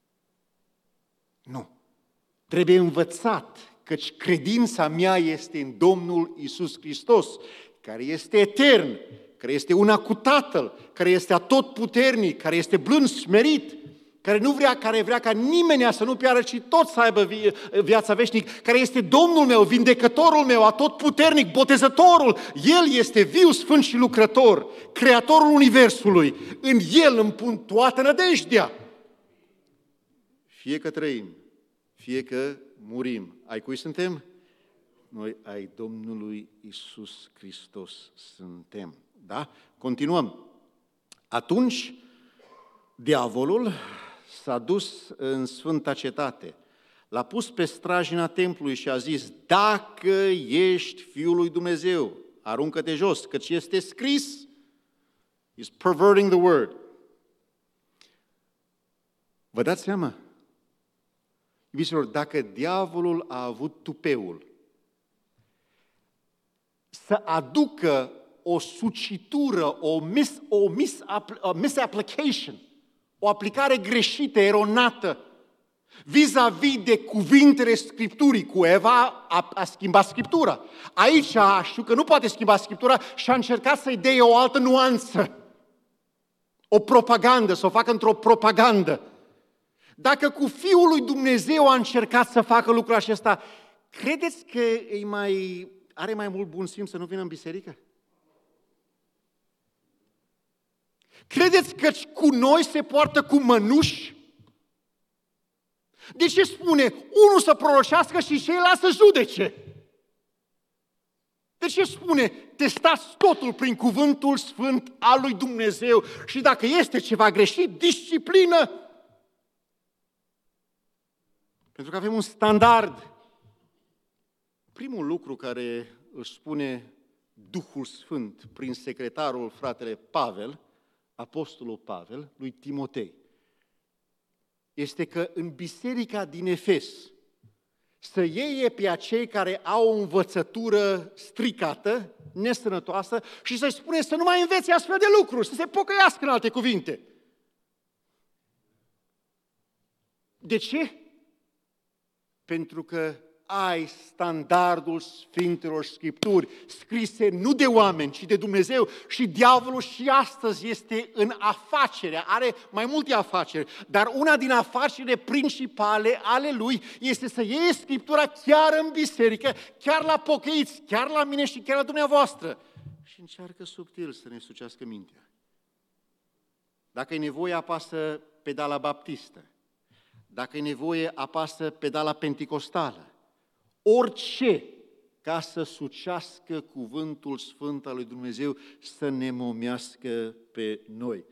Nu. Trebuie învățat, căci credința mea este în Domnul Iisus Hristos, care este etern, care este una cu Tatăl, care este atotputernic, care este blând, smerit, care vrea ca nimeni să nu piară, ci tot să aibă viața veșnică, care este Domnul meu, vindecătorul meu, atotputernic, botezătorul. El este viu, sfânt și lucrător, creatorul universului. În El îmi pun toată nădejdea. Fie că trăim, fie că murim, ai cui suntem? Noi ai Domnului Iisus Hristos suntem. Da? Continuăm. Atunci, diavolul s-a dus în Sfânta Cetate, l-a pus pe strajina templului și a zis, dacă ești Fiul lui Dumnezeu, aruncă-te jos, căci este scris. He's perverting the word. Vă dați seama? Iubiților, dacă diavolul a avut tupeul să aducă o sucitură, o misapplication, o aplicare greșită, eronată, vis-a-vis de cuvintele Scripturii, cu Eva a schimbat Scriptura. Aici știu că nu poate schimba Scriptura și a încercat să-i dea o altă nuanță, o propagandă, să o facă într-o propagandă. Dacă cu Fiul lui Dumnezeu a încercat să facă lucrul acesta, credeți că are mai mult bun simț să nu vină în biserică? Credeți că cu noi se poartă cu mănuși? De ce spune unul să prorocească și ceilalți să judece? De ce spune testați totul prin cuvântul sfânt al lui Dumnezeu și dacă este ceva greșit, disciplină? Pentru că avem un standard. Primul lucru care îl spune Duhul Sfânt prin secretarul fratele Pavel, apostolul Pavel, lui Timotei, este că în biserica din Efes să iei pe acei care au o învățătură stricată, nesănătoasă, și să-i spune să nu mai învețe astfel de lucruri, să se pocăiască, în alte cuvinte. De ce? pentru că ai standardul Sfintelor Scripturi, scrise nu de oameni, ci de Dumnezeu. Și diavolul și astăzi este în afacere, are mai multe afaceri, dar una din afacerile principale ale lui este să iei Scriptura chiar în biserică, chiar la pocăiți, chiar la mine și chiar la dumneavoastră. Și încearcă subtil să ne sucească mintea. Dacă e nevoie, apasă pedala baptistă. Dacă e nevoie, apasă pedala penticostală. Orice ca să sucească cuvântul sfânt al lui Dumnezeu, să ne momească pe noi.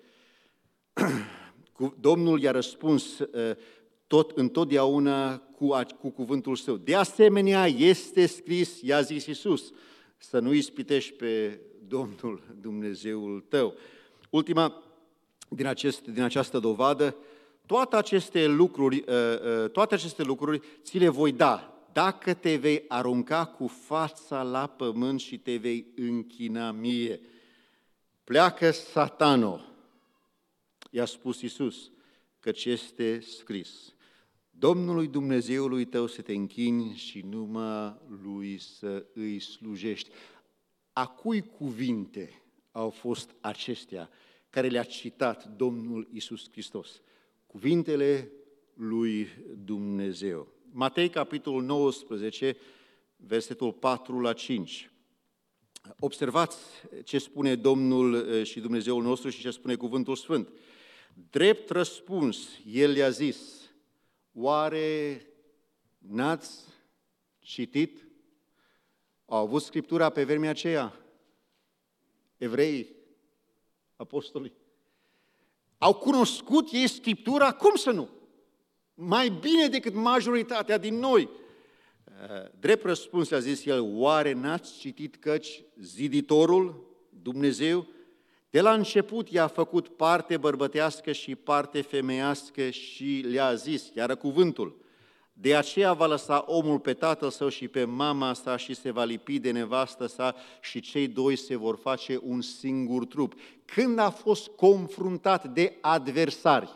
Domnul i-a răspuns întotdeauna cu cuvântul său. De asemenea, este scris, i-a zis Iisus, să nu ispitești pe Domnul Dumnezeul tău. Ultima din această dovadă, toate aceste lucruri ți le voi da, dacă te vei arunca cu fața la pământ și te vei închina mie. Pleacă, Satano, i-a spus Iisus, căci este scris. Domnului Dumnezeului tău să te închini și numai Lui să îi slujești. A cui cuvinte au fost acestea care le-a citat Domnul Iisus Hristos? Cuvintele lui Dumnezeu. Matei, capitolul 19, versetul 4 la 5. Observați ce spune Domnul și Dumnezeul nostru și ce spune Cuvântul Sfânt. Drept răspuns, El le-a zis, oare n-ați citit? Au avut Scriptura pe vremea aceea? Evreii, apostolii. Au cunoscut ei Scriptura? Cum să nu? Mai bine decât majoritatea din noi. Drept răspuns a zis el, oare n-ați citit căci ziditorul, Dumnezeu, de la început i-a făcut parte bărbătească și parte femeiască și le-a zis, iară cuvântul, de aceea va lăsa omul pe tatăl său și pe mama sa și se va lipi de nevastă sa și cei doi se vor face un singur trup. Când a fost confruntat de adversari,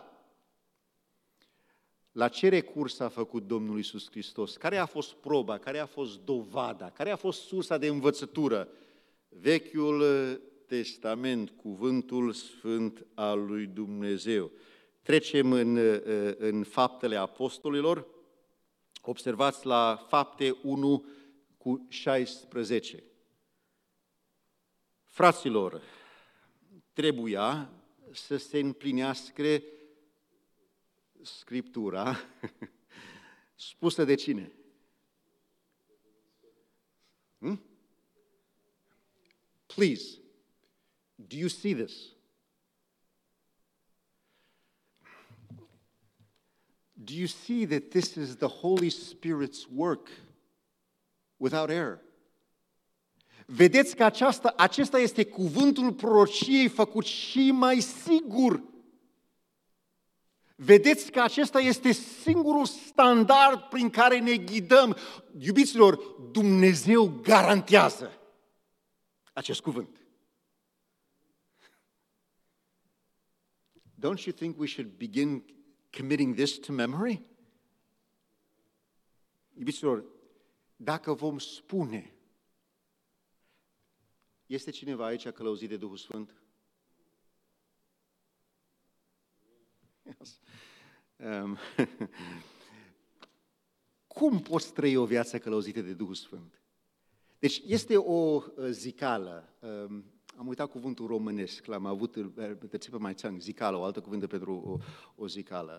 la ce recurs a făcut Domnul Iisus Hristos? Care a fost proba? Care a fost dovada? Care a fost sursa de învățătură? Vechiul Testament, cuvântul sfânt al lui Dumnezeu. Trecem în Faptele Apostolilor. Observați la Fapte 1:16. Fraților, trebuia să se împlinească Scriptura spusă de cine? Please, do you see this? Do you see that this is the Holy Spirit's work without error? Vedeți că acesta este cuvântul prorociei făcut și mai sigur. Vedeți că acesta este singurul standard prin care ne ghidăm. Iubiților, Dumnezeu garantează acest cuvânt. Don't you think we should begin committing this to memory? Iubiților, dacă vom spune, este cineva aici călăuzit de Duhul Sfânt? Yes. Cum poți trăi o viață călăuzită de Duhul Sfânt? Deci este o zicală, am uitat cuvântul românesc, l-am avut pe tip of my tongue, zicală, o altă cuvântă pentru o zicală.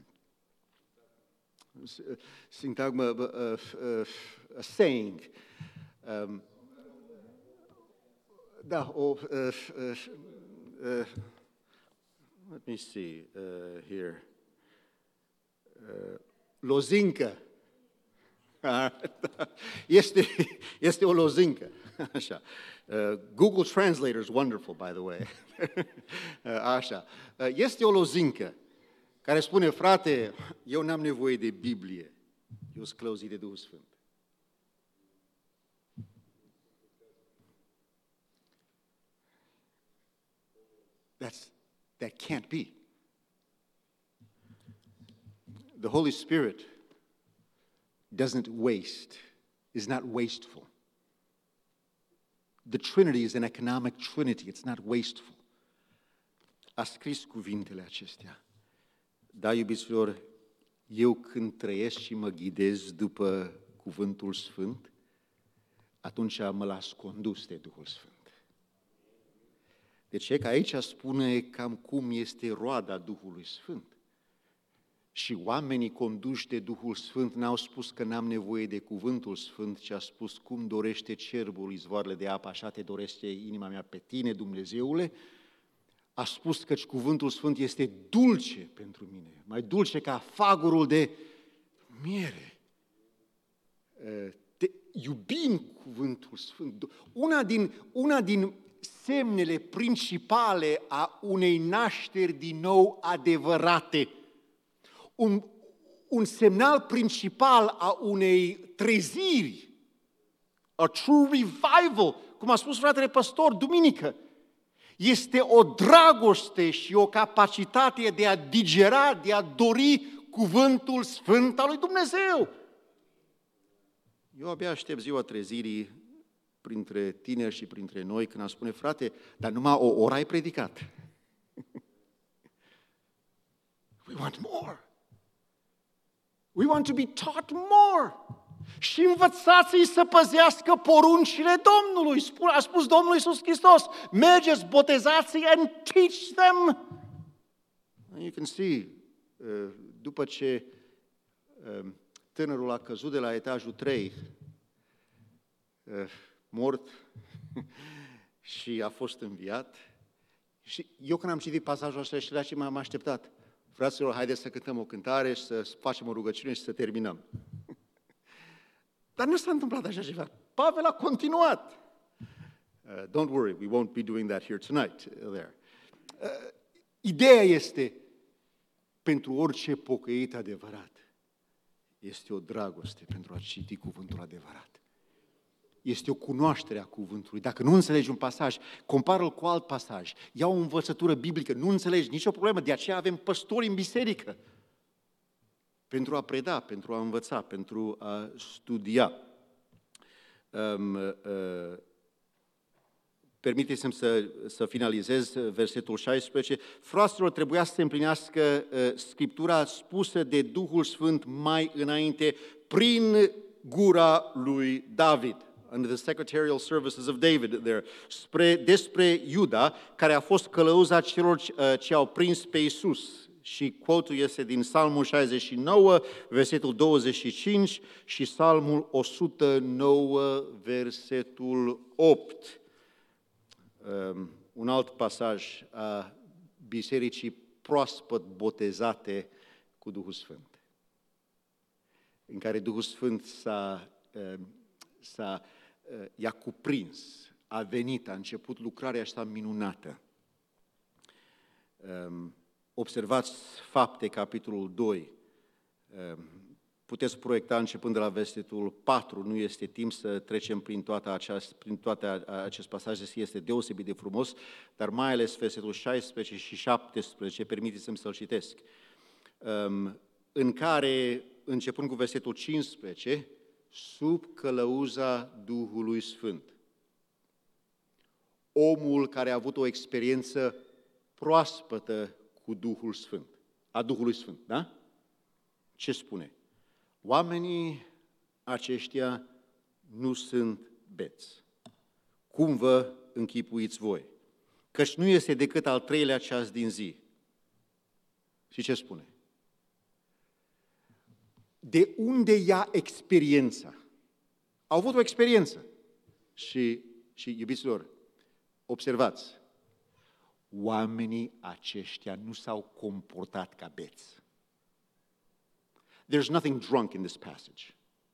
Sintagmă, a saying. Da, let me see here. Lozincă. Este o lozincă. Așa. Google Translator is wonderful, by the way. Așa. Este o lozincă care spune, frate, eu n-am nevoie de Biblie. Eu sunt călăuzit de Duhul Sfânt. That can't be. The Holy Spirit doesn't waste, is not wasteful. The Trinity is an economic Trinity, it's not wasteful. A scris cuvintele acestea. Da, iubiților, eu când trăiesc și mă ghidez după Cuvântul Sfânt, atunci mă las condus de Duhul Sfânt. Deci că aici spune cam cum este roada Duhului Sfânt. Și oamenii conduși de Duhul Sfânt n-au spus că n-am nevoie de Cuvântul Sfânt, ci a spus cum dorește cerbul izvoarele de apă, așa te dorește inima mea pe tine, Dumnezeule. A spus că Cuvântul Sfânt este dulce pentru mine, mai dulce ca fagurul de miere. Iubim Cuvântul Sfânt. Una din semnele principale a unei nașteri din nou adevărate, un semnal principal a unei treziri, a true revival, cum a spus fratele păstor duminică, este o dragoste și o capacitate de a digera, de a dori Cuvântul Sfânt al lui Dumnezeu. Eu abia aștept ziua trezirii printre tineri și printre noi când am spune, frate, dar numai o oră ai predicat. We want more. We want to be taught more. Și învățați-i să păzească poruncile Domnului. A spus Domnul Iisus Hristos, mergeți, botezați-i and teach them. You can see, după ce tânărul a căzut de la etajul 3, mort, și a fost înviat, și eu când am citit pasajul ăsta și la ce m-am așteptat, fraților, haideți să cântăm o cântare și să facem o rugăciune și să terminăm. Dar nu s-a întâmplat așa ceva. Pavel a continuat. Don't worry, we won't be doing that here tonight. Ideea este, pentru orice pocăit adevărat, este o dragoste pentru a citi cuvântul adevărat. Este o cunoaștere a cuvântului. Dacă nu înțelegi un pasaj, compară-l cu alt pasaj. Ia o învățătură biblică, nu înțelegi nicio problemă, de aceea avem păstori în biserică. Pentru a preda, pentru a învăța, pentru a studia. Permiteți-mi să finalizez versetul 16. Fraților, trebuia să se împlinească Scriptura spusă de Duhul Sfânt mai înainte prin gura lui David. Under the secretarial services of David there, despre Iuda, care a fost călăuza celor ce au prins pe Iisus. Și quote-ul este din Psalmul 69, versetul 25 și Psalmul 109, versetul 8. Un alt pasaj a bisericii proaspăt botezate cu Duhul Sfânt, în care Duhul Sfânt i-a cuprins, a venit, a început lucrarea asta minunată. Observați Fapte, capitolul 2. Puteți proiecta începând de la versetul 4, nu este timp să trecem prin toate acest pasaj, este deosebit de frumos, dar mai ales versetul 16 și 17, permiteți-mi să-l citesc, în care, începând cu versetul 15, sub călăuza Duhului Sfânt, omul care a avut o experiență proaspătă cu Duhul Sfânt, a Duhului Sfânt, da? Ce spune? Oamenii aceștia nu sunt beți. Cum vă închipuiți voi? Căci nu este decât al 3-lea ceas din zi. Și ce spune? De unde ia experiența? Au avut o experiență. Și iubiților, observați, oamenii aceștia nu s-au comportat ca beți. There's nothing drunk in this passage.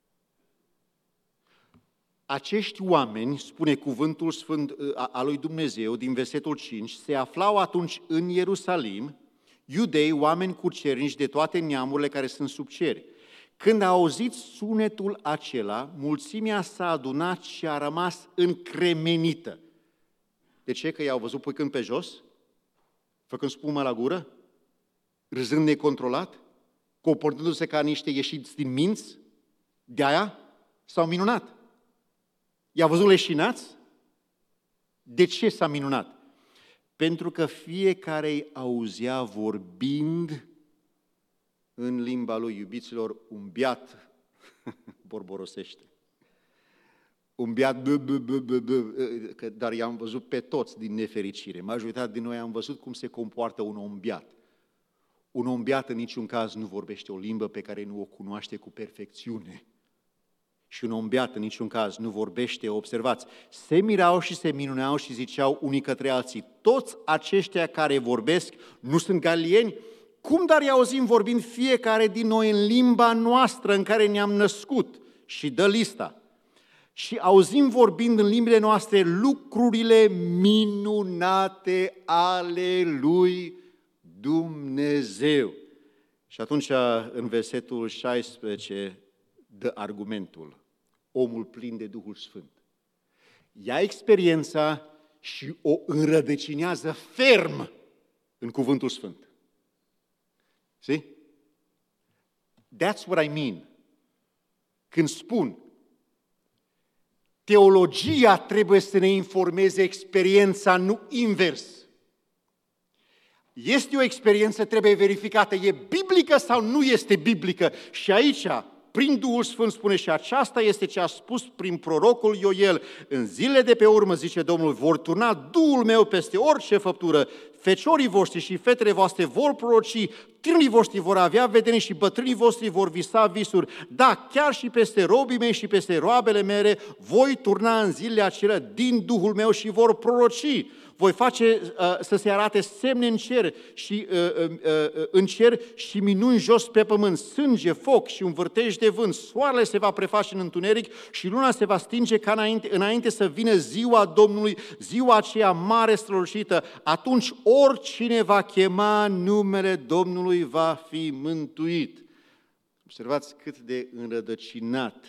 Acești oameni, spune cuvântul sfânt al lui Dumnezeu din versetul 5, se aflau atunci în Ierusalim, iudei, oameni cucernici de toate neamurile care sunt sub cer. Când au auzit sunetul acela, mulțimea s-a adunat și a rămas încremenită. De ce? Că i-au văzut păcând pe jos? Făcând spumă la gură? Râzând necontrolat? Comportându-se ca niște ieșiți din minți? De-aia s-au minunat. I-a văzut leșinați? De ce s-a minunat? Pentru că fiecare îi auzea vorbind în limba lui. Iubiților, un beat borborosește. Un beat, dar i-am văzut pe toți din nefericire. Majoritatea din noi am văzut cum se compoartă un om beat. Un om beat în niciun caz nu vorbește o limbă pe care nu o cunoaște cu perfecțiune. Și un om beat în niciun caz nu vorbește, observați, se mirau și se minuneau și ziceau unii către alții, toți aceștia care vorbesc nu sunt galieni? Cum dar îi auzim vorbind fiecare din noi în limba noastră în care ne-am născut? Și dă lista. Și auzim vorbind în limbile noastre lucrurile minunate ale lui Dumnezeu. Și atunci, în versetul 16, dă argumentul. Omul plin de Duhul Sfânt ia experiența și o înrădăcinează ferm în Cuvântul Sfânt. See? That's what I mean. Când spun, teologia trebuie să ne informeze experiența, nu invers. Este o experiență, trebuie verificată, e biblică sau nu este biblică? Și aici, prin Duhul Sfânt spune, și aceasta este ce a spus prin prorocul Ioel. În zilele de pe urmă, zice Domnul, vor turna Duhul meu peste orice făptură. Feciorii voștri și fetele voastre vor proroci, tinerii voștri vor avea vedenii și bătrânii voștri vor visa visuri. Da, chiar și peste robii mei și peste roabele mele voi turna în zilele acelea din Duhul meu și vor proroci. Voi face să se arate semne în cer și minuni jos pe pământ, sânge, foc și un vârtej de vânt. Soarele se va preface în întuneric și luna se va stinge ca înainte să vină ziua Domnului, ziua aceea mare strălucită. Atunci oricine va chema numele Domnului va fi mântuit. Observați cât de înrădăcinat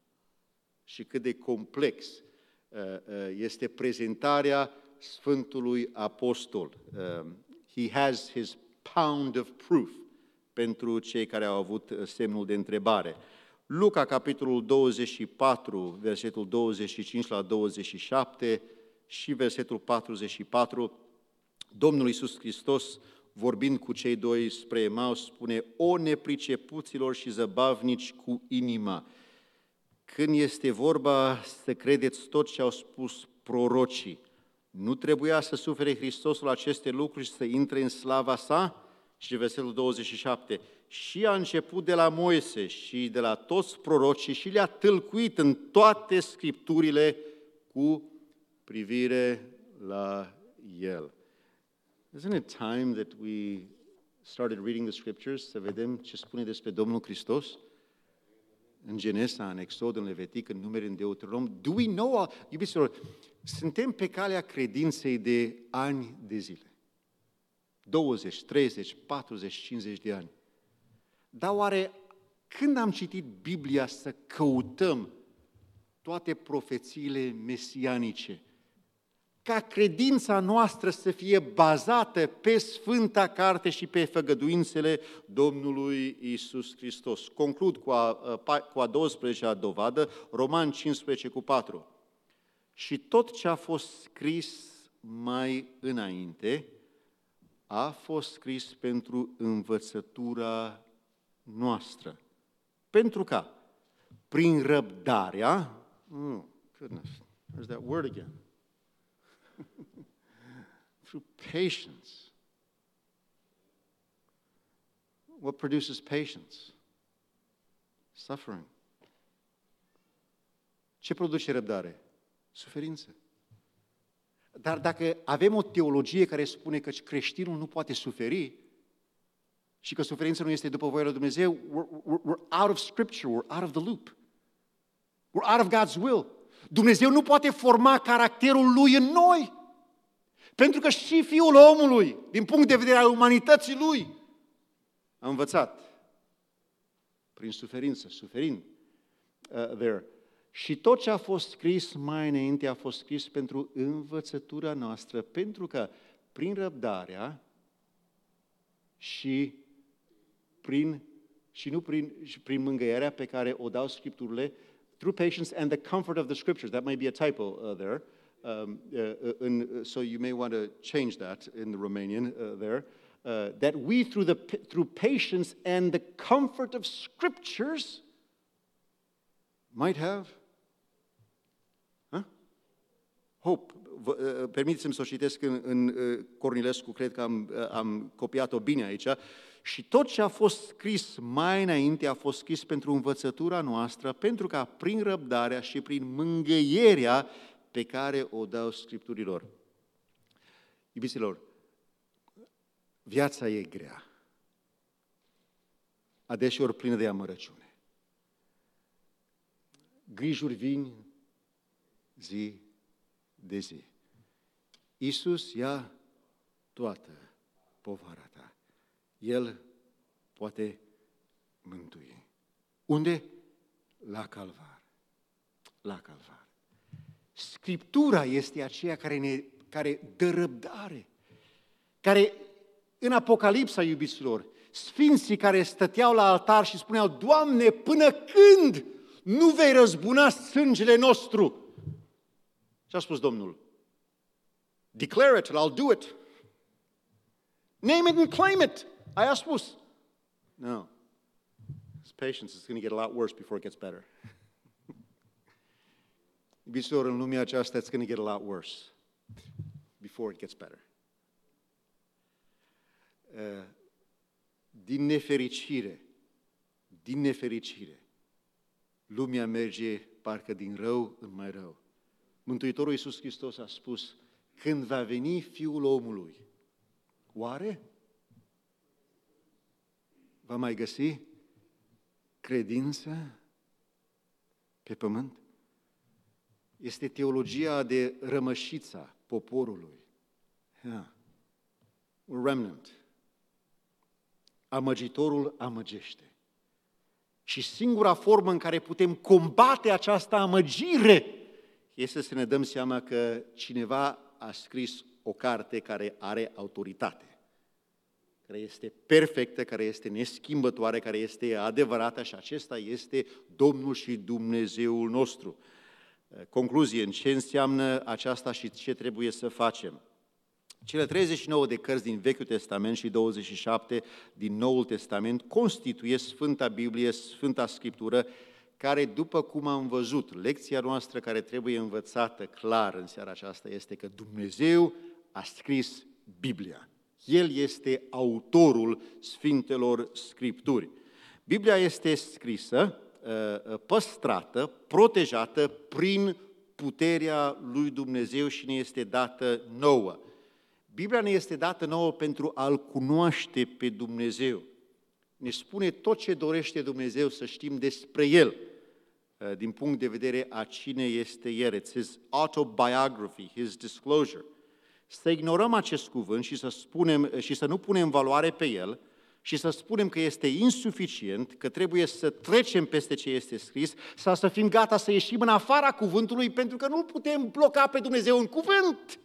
și cât de complex este prezentarea Sfântului Apostol. He has his pound of proof pentru cei care au avut semnul de întrebare. Luca, capitolul 24, versetul 25 la 27 și versetul 44, Domnul Iisus Hristos, vorbind cu cei doi spre Emaus, spune: O nepricepuților și zăbavnici cu inima, când este vorba să credeți tot ce au spus prorocii, nu trebuia să sufere Hristosul aceste lucruri și să intre în slava sa? Și versetul 27, și a început de la Moise și de la toți prorocii și le-a tâlcuit în toate Scripturile cu privire la el. Isn't it time that we started reading the Scriptures, să vedem ce spune despre Domnul Hristos? În Genesa, în Exod, în Levitic, în Numeri, în Deuteronom. Do we know, iubiților, suntem pe calea credinței de ani de zile. 20, 30, 40, 50 de ani. Dar oare când am citit Biblia să căutăm toate profețiile mesianice, ca credința noastră să fie bazată pe Sfânta Carte și pe făgăduințele Domnului Iisus Hristos? Conclud cu a 12-a dovadă, Romani 15 cu 4. Și tot ce a fost scris mai înainte a fost scris pentru învățătura noastră. Pentru ca, prin răbdarea, goodness, there's that word again. Through patience. What produces patience? Suffering. Ce produce răbdare? Suferință. Dar dacă avem o teologie care spune că creștinul nu poate suferi și că suferința nu este după voia lui Dumnezeu, we're out of Scripture, we're out of the loop. We're out of God's will. Dumnezeu nu poate forma caracterul Lui în noi. Pentru că și Fiul omului, din punct de vedere al umanității Lui, a învățat prin suferință, suferind there. Și tot ce a fost scris mai înainte a fost scris pentru învățătura noastră, pentru că prin răbdarea și prin și nu prin mângâierea pe care o dau Scripturile, through patience and the comfort of the Scriptures. That may be a typo there. So you may want to change that in the Romanian there. That we through patience and the comfort of Scriptures might have hope. Permiteți-mi să o citesc în Cornilescu, cred că am copiat-o bine aici. Și tot ce a fost scris mai înainte a fost scris pentru învățătura noastră, pentru ca prin răbdarea și prin mângâierea pe care o dau Scripturilor. Iubiților, viața e grea, adeseori plină de amărăciune. Grijuri vin zi de zi. Iisus ia toată povara ta. El poate mântui. Unde? La Calvar. La Calvar. Scriptura este aceea care dă răbdare, care în Apocalipsa, iubiților, sfinții care stăteau la altar și spuneau: Doamne, până când nu vei răzbuna sângele nostru? Ce a spus Domnul? Declare it and I'll do it. Name it and claim it. Aia a spus. No. His patience is going to get a lot worse before it gets better. Iubiților, în lumea aceasta, it's going to get a lot worse before it gets better. Din nefericire, lumea merge parcă din rău în mai rău. Mântuitorul Iisus Hristos a spus: când va veni Fiul omului, oare va mai găsi credință pe pământ? Este teologia de rămășița poporului. Yeah. Un remnant. Amăgitorul amăgește. Și singura formă în care putem combate această amăgire este să ne dăm seama că cineva a scris o carte care are autoritate, care este perfectă, care este neschimbătoare, care este adevărată, și acesta este Domnul și Dumnezeul nostru. Concluzie, în ce înseamnă aceasta și ce trebuie să facem? Cele 39 de cărți din Vechiul Testament și 27 din Noul Testament constituie Sfânta Biblie, Sfânta Scriptură, care, după cum am văzut, lecția noastră care trebuie învățată clar în seara aceasta este că Dumnezeu a scris Biblia. El este autorul Sfintelor Scripturi. Biblia este scrisă, păstrată, protejată prin puterea lui Dumnezeu și ne este dată nouă. Biblia ne este dată nouă pentru a-L cunoaște pe Dumnezeu. Ne spune tot ce dorește Dumnezeu să știm despre El, din punct de vedere a cine este El. It's His autobiography, His disclosure. Să ignorăm acest cuvânt și să nu punem valoare pe el și să spunem că este insuficient, că trebuie să trecem peste ce este scris sau să fim gata să ieșim în afara cuvântului pentru că nu putem bloca pe Dumnezeu în cuvânt.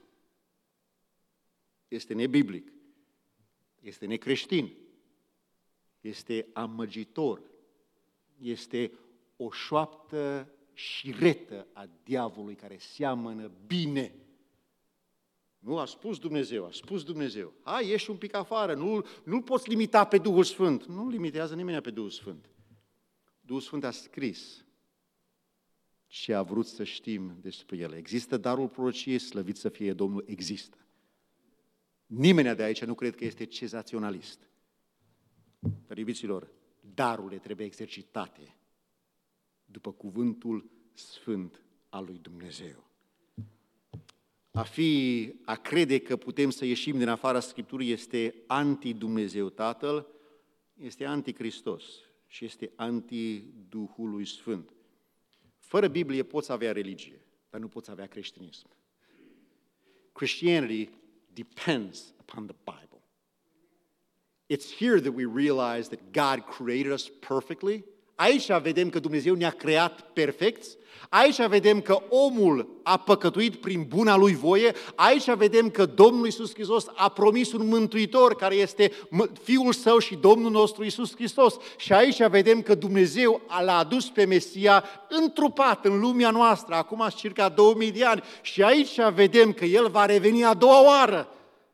Este nebiblic, este necreștin, este amăgitor, este o șoaptă șiretă a diavolului care seamănă bine. Nu, a spus Dumnezeu. Hai, ieși un pic afară, nu poți limita pe Duhul Sfânt. Nu limitează nimeni pe Duhul Sfânt. Duhul Sfânt a scris ce a vrut să știm despre El. Există darul prorociei, slăvit să fie Domnul, există. Nimeni de aici nu cred că este cezaționalist. Dar, iubiților, darurile trebuie exercitate după cuvântul sfânt al lui Dumnezeu. A crede că putem să ieșim din afara Scripturii este anti-Dumnezeu Tatăl, este anti-Hristos și este anti-Duhului Sfânt. Fără Biblie poți avea religie, dar nu poți avea creștinism. Christianity depends upon the Bible. It's here that we realize that God created us perfectly. Aici vedem că Dumnezeu ne-a creat perfecți, aici vedem că omul a păcătuit prin buna lui voie, aici vedem că Domnul Iisus Hristos a promis un mântuitor care este Fiul Său și Domnul nostru Iisus Hristos. Și aici vedem că Dumnezeu l-a adus pe Mesia întrupat în lumea noastră, acum circa 2000 de ani. Și aici vedem că El va reveni a doua oară.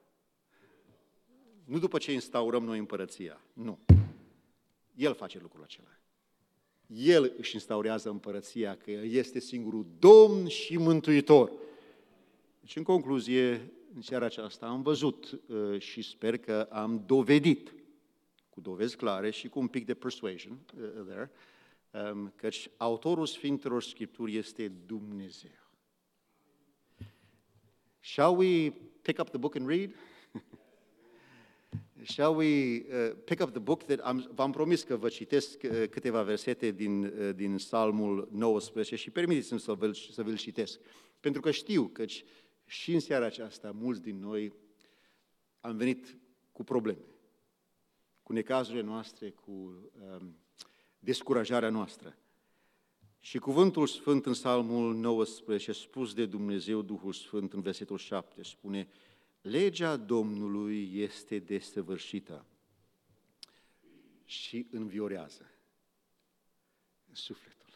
Nu după ce instaurăm noi împărăția, nu. El face lucrul acela. El își instaurează împărăția, că El este singurul Domn și Mântuitor. Deci, în concluzie, în seara aceasta am văzut și sper că am dovedit, cu dovezi clare și cu un pic de persuasion there, căci autorul Sfintelor Scripturi este Dumnezeu. Shall we pick up the book and read? Shall we pick up the book that v-am promis că vă citesc câteva versete din Psalmul 19 și permiteți-mi să vi-l citesc. Pentru că știu că și în seara aceasta mulți din noi am venit cu probleme, cu necazurile noastre, cu descurajarea noastră. Și cuvântul Sfânt în Psalmul 19, spus de Dumnezeu Duhul Sfânt în versetul 7, spune: legea Domnului este desăvârșită și înviorează sufletul.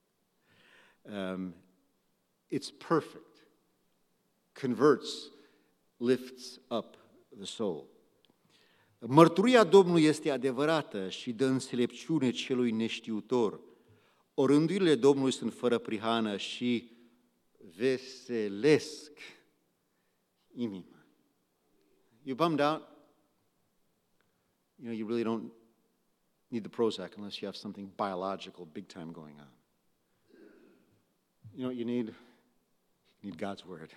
It's perfect, converts, lifts up the soul. Mărturia Domnului este adevărată și dă înțelepciune celui neștiutor. Orânduirile Domnului sunt fără prihană și veselesc inima. You bummed out? You really don't need the Prozac unless you have something biological big time going on. You know what you need? You need God's Word.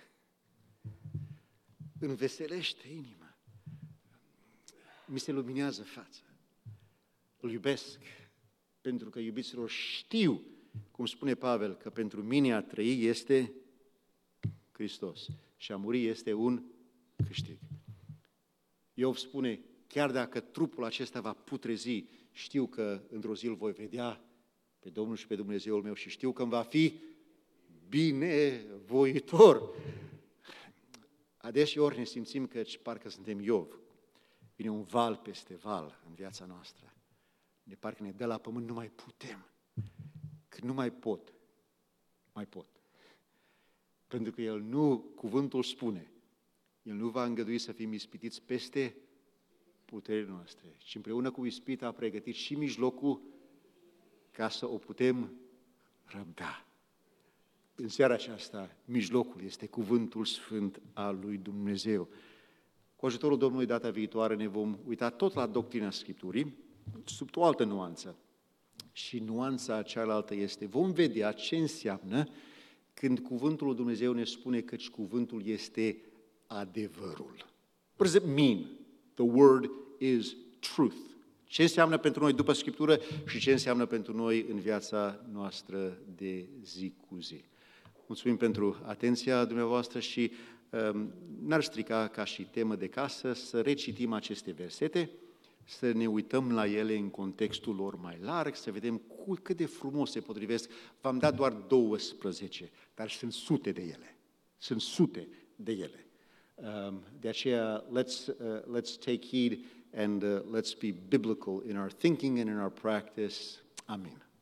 Înveselește inima. Mi se luminează fața. Îl iubesc pentru că, iubiților, știu, cum spune Pavel, că pentru mine a trăi este Hristos și a muri este un câștig. Iov spune, chiar dacă trupul acesta va putrezi, știu că într-o zi îl voi vedea pe Domnul și pe Dumnezeul meu și știu că îmi va fi binevoitor. Adeseori ne simțim că parcă suntem Iov. Vine un val peste val în viața noastră. De parcă ne dă la pământ, nu mai putem. Când nu mai pot, mai pot. Pentru că El nu, cuvântul spune, El nu va îngădui să fim ispitiți peste puterile noastre, ci împreună cu ispita a pregătit și mijlocul ca să o putem răbda. În seara aceasta, mijlocul este cuvântul sfânt al lui Dumnezeu. Cu ajutorul Domnului, data viitoare, ne vom uita tot la doctrina Scripturii, sub o altă nuanță. Și nuanța cealaltă este, vom vedea ce înseamnă când cuvântul lui Dumnezeu ne spune că cuvântul este adevărul. What does it mean? The word is truth. Ce înseamnă pentru noi după Scriptură și ce înseamnă pentru noi în viața noastră de zi cu zi. Mulțumim pentru atenția dumneavoastră și n-ar strica ca și temă de casă să recitim aceste versete, să ne uităm la ele în contextul lor mai larg, să vedem cât de frumos se potrivesc. V-am dat doar 12, dar sunt sute de ele. Sunt sute de ele. De aceea, let's take heed and let's be biblical in our thinking and in our practice. Amen.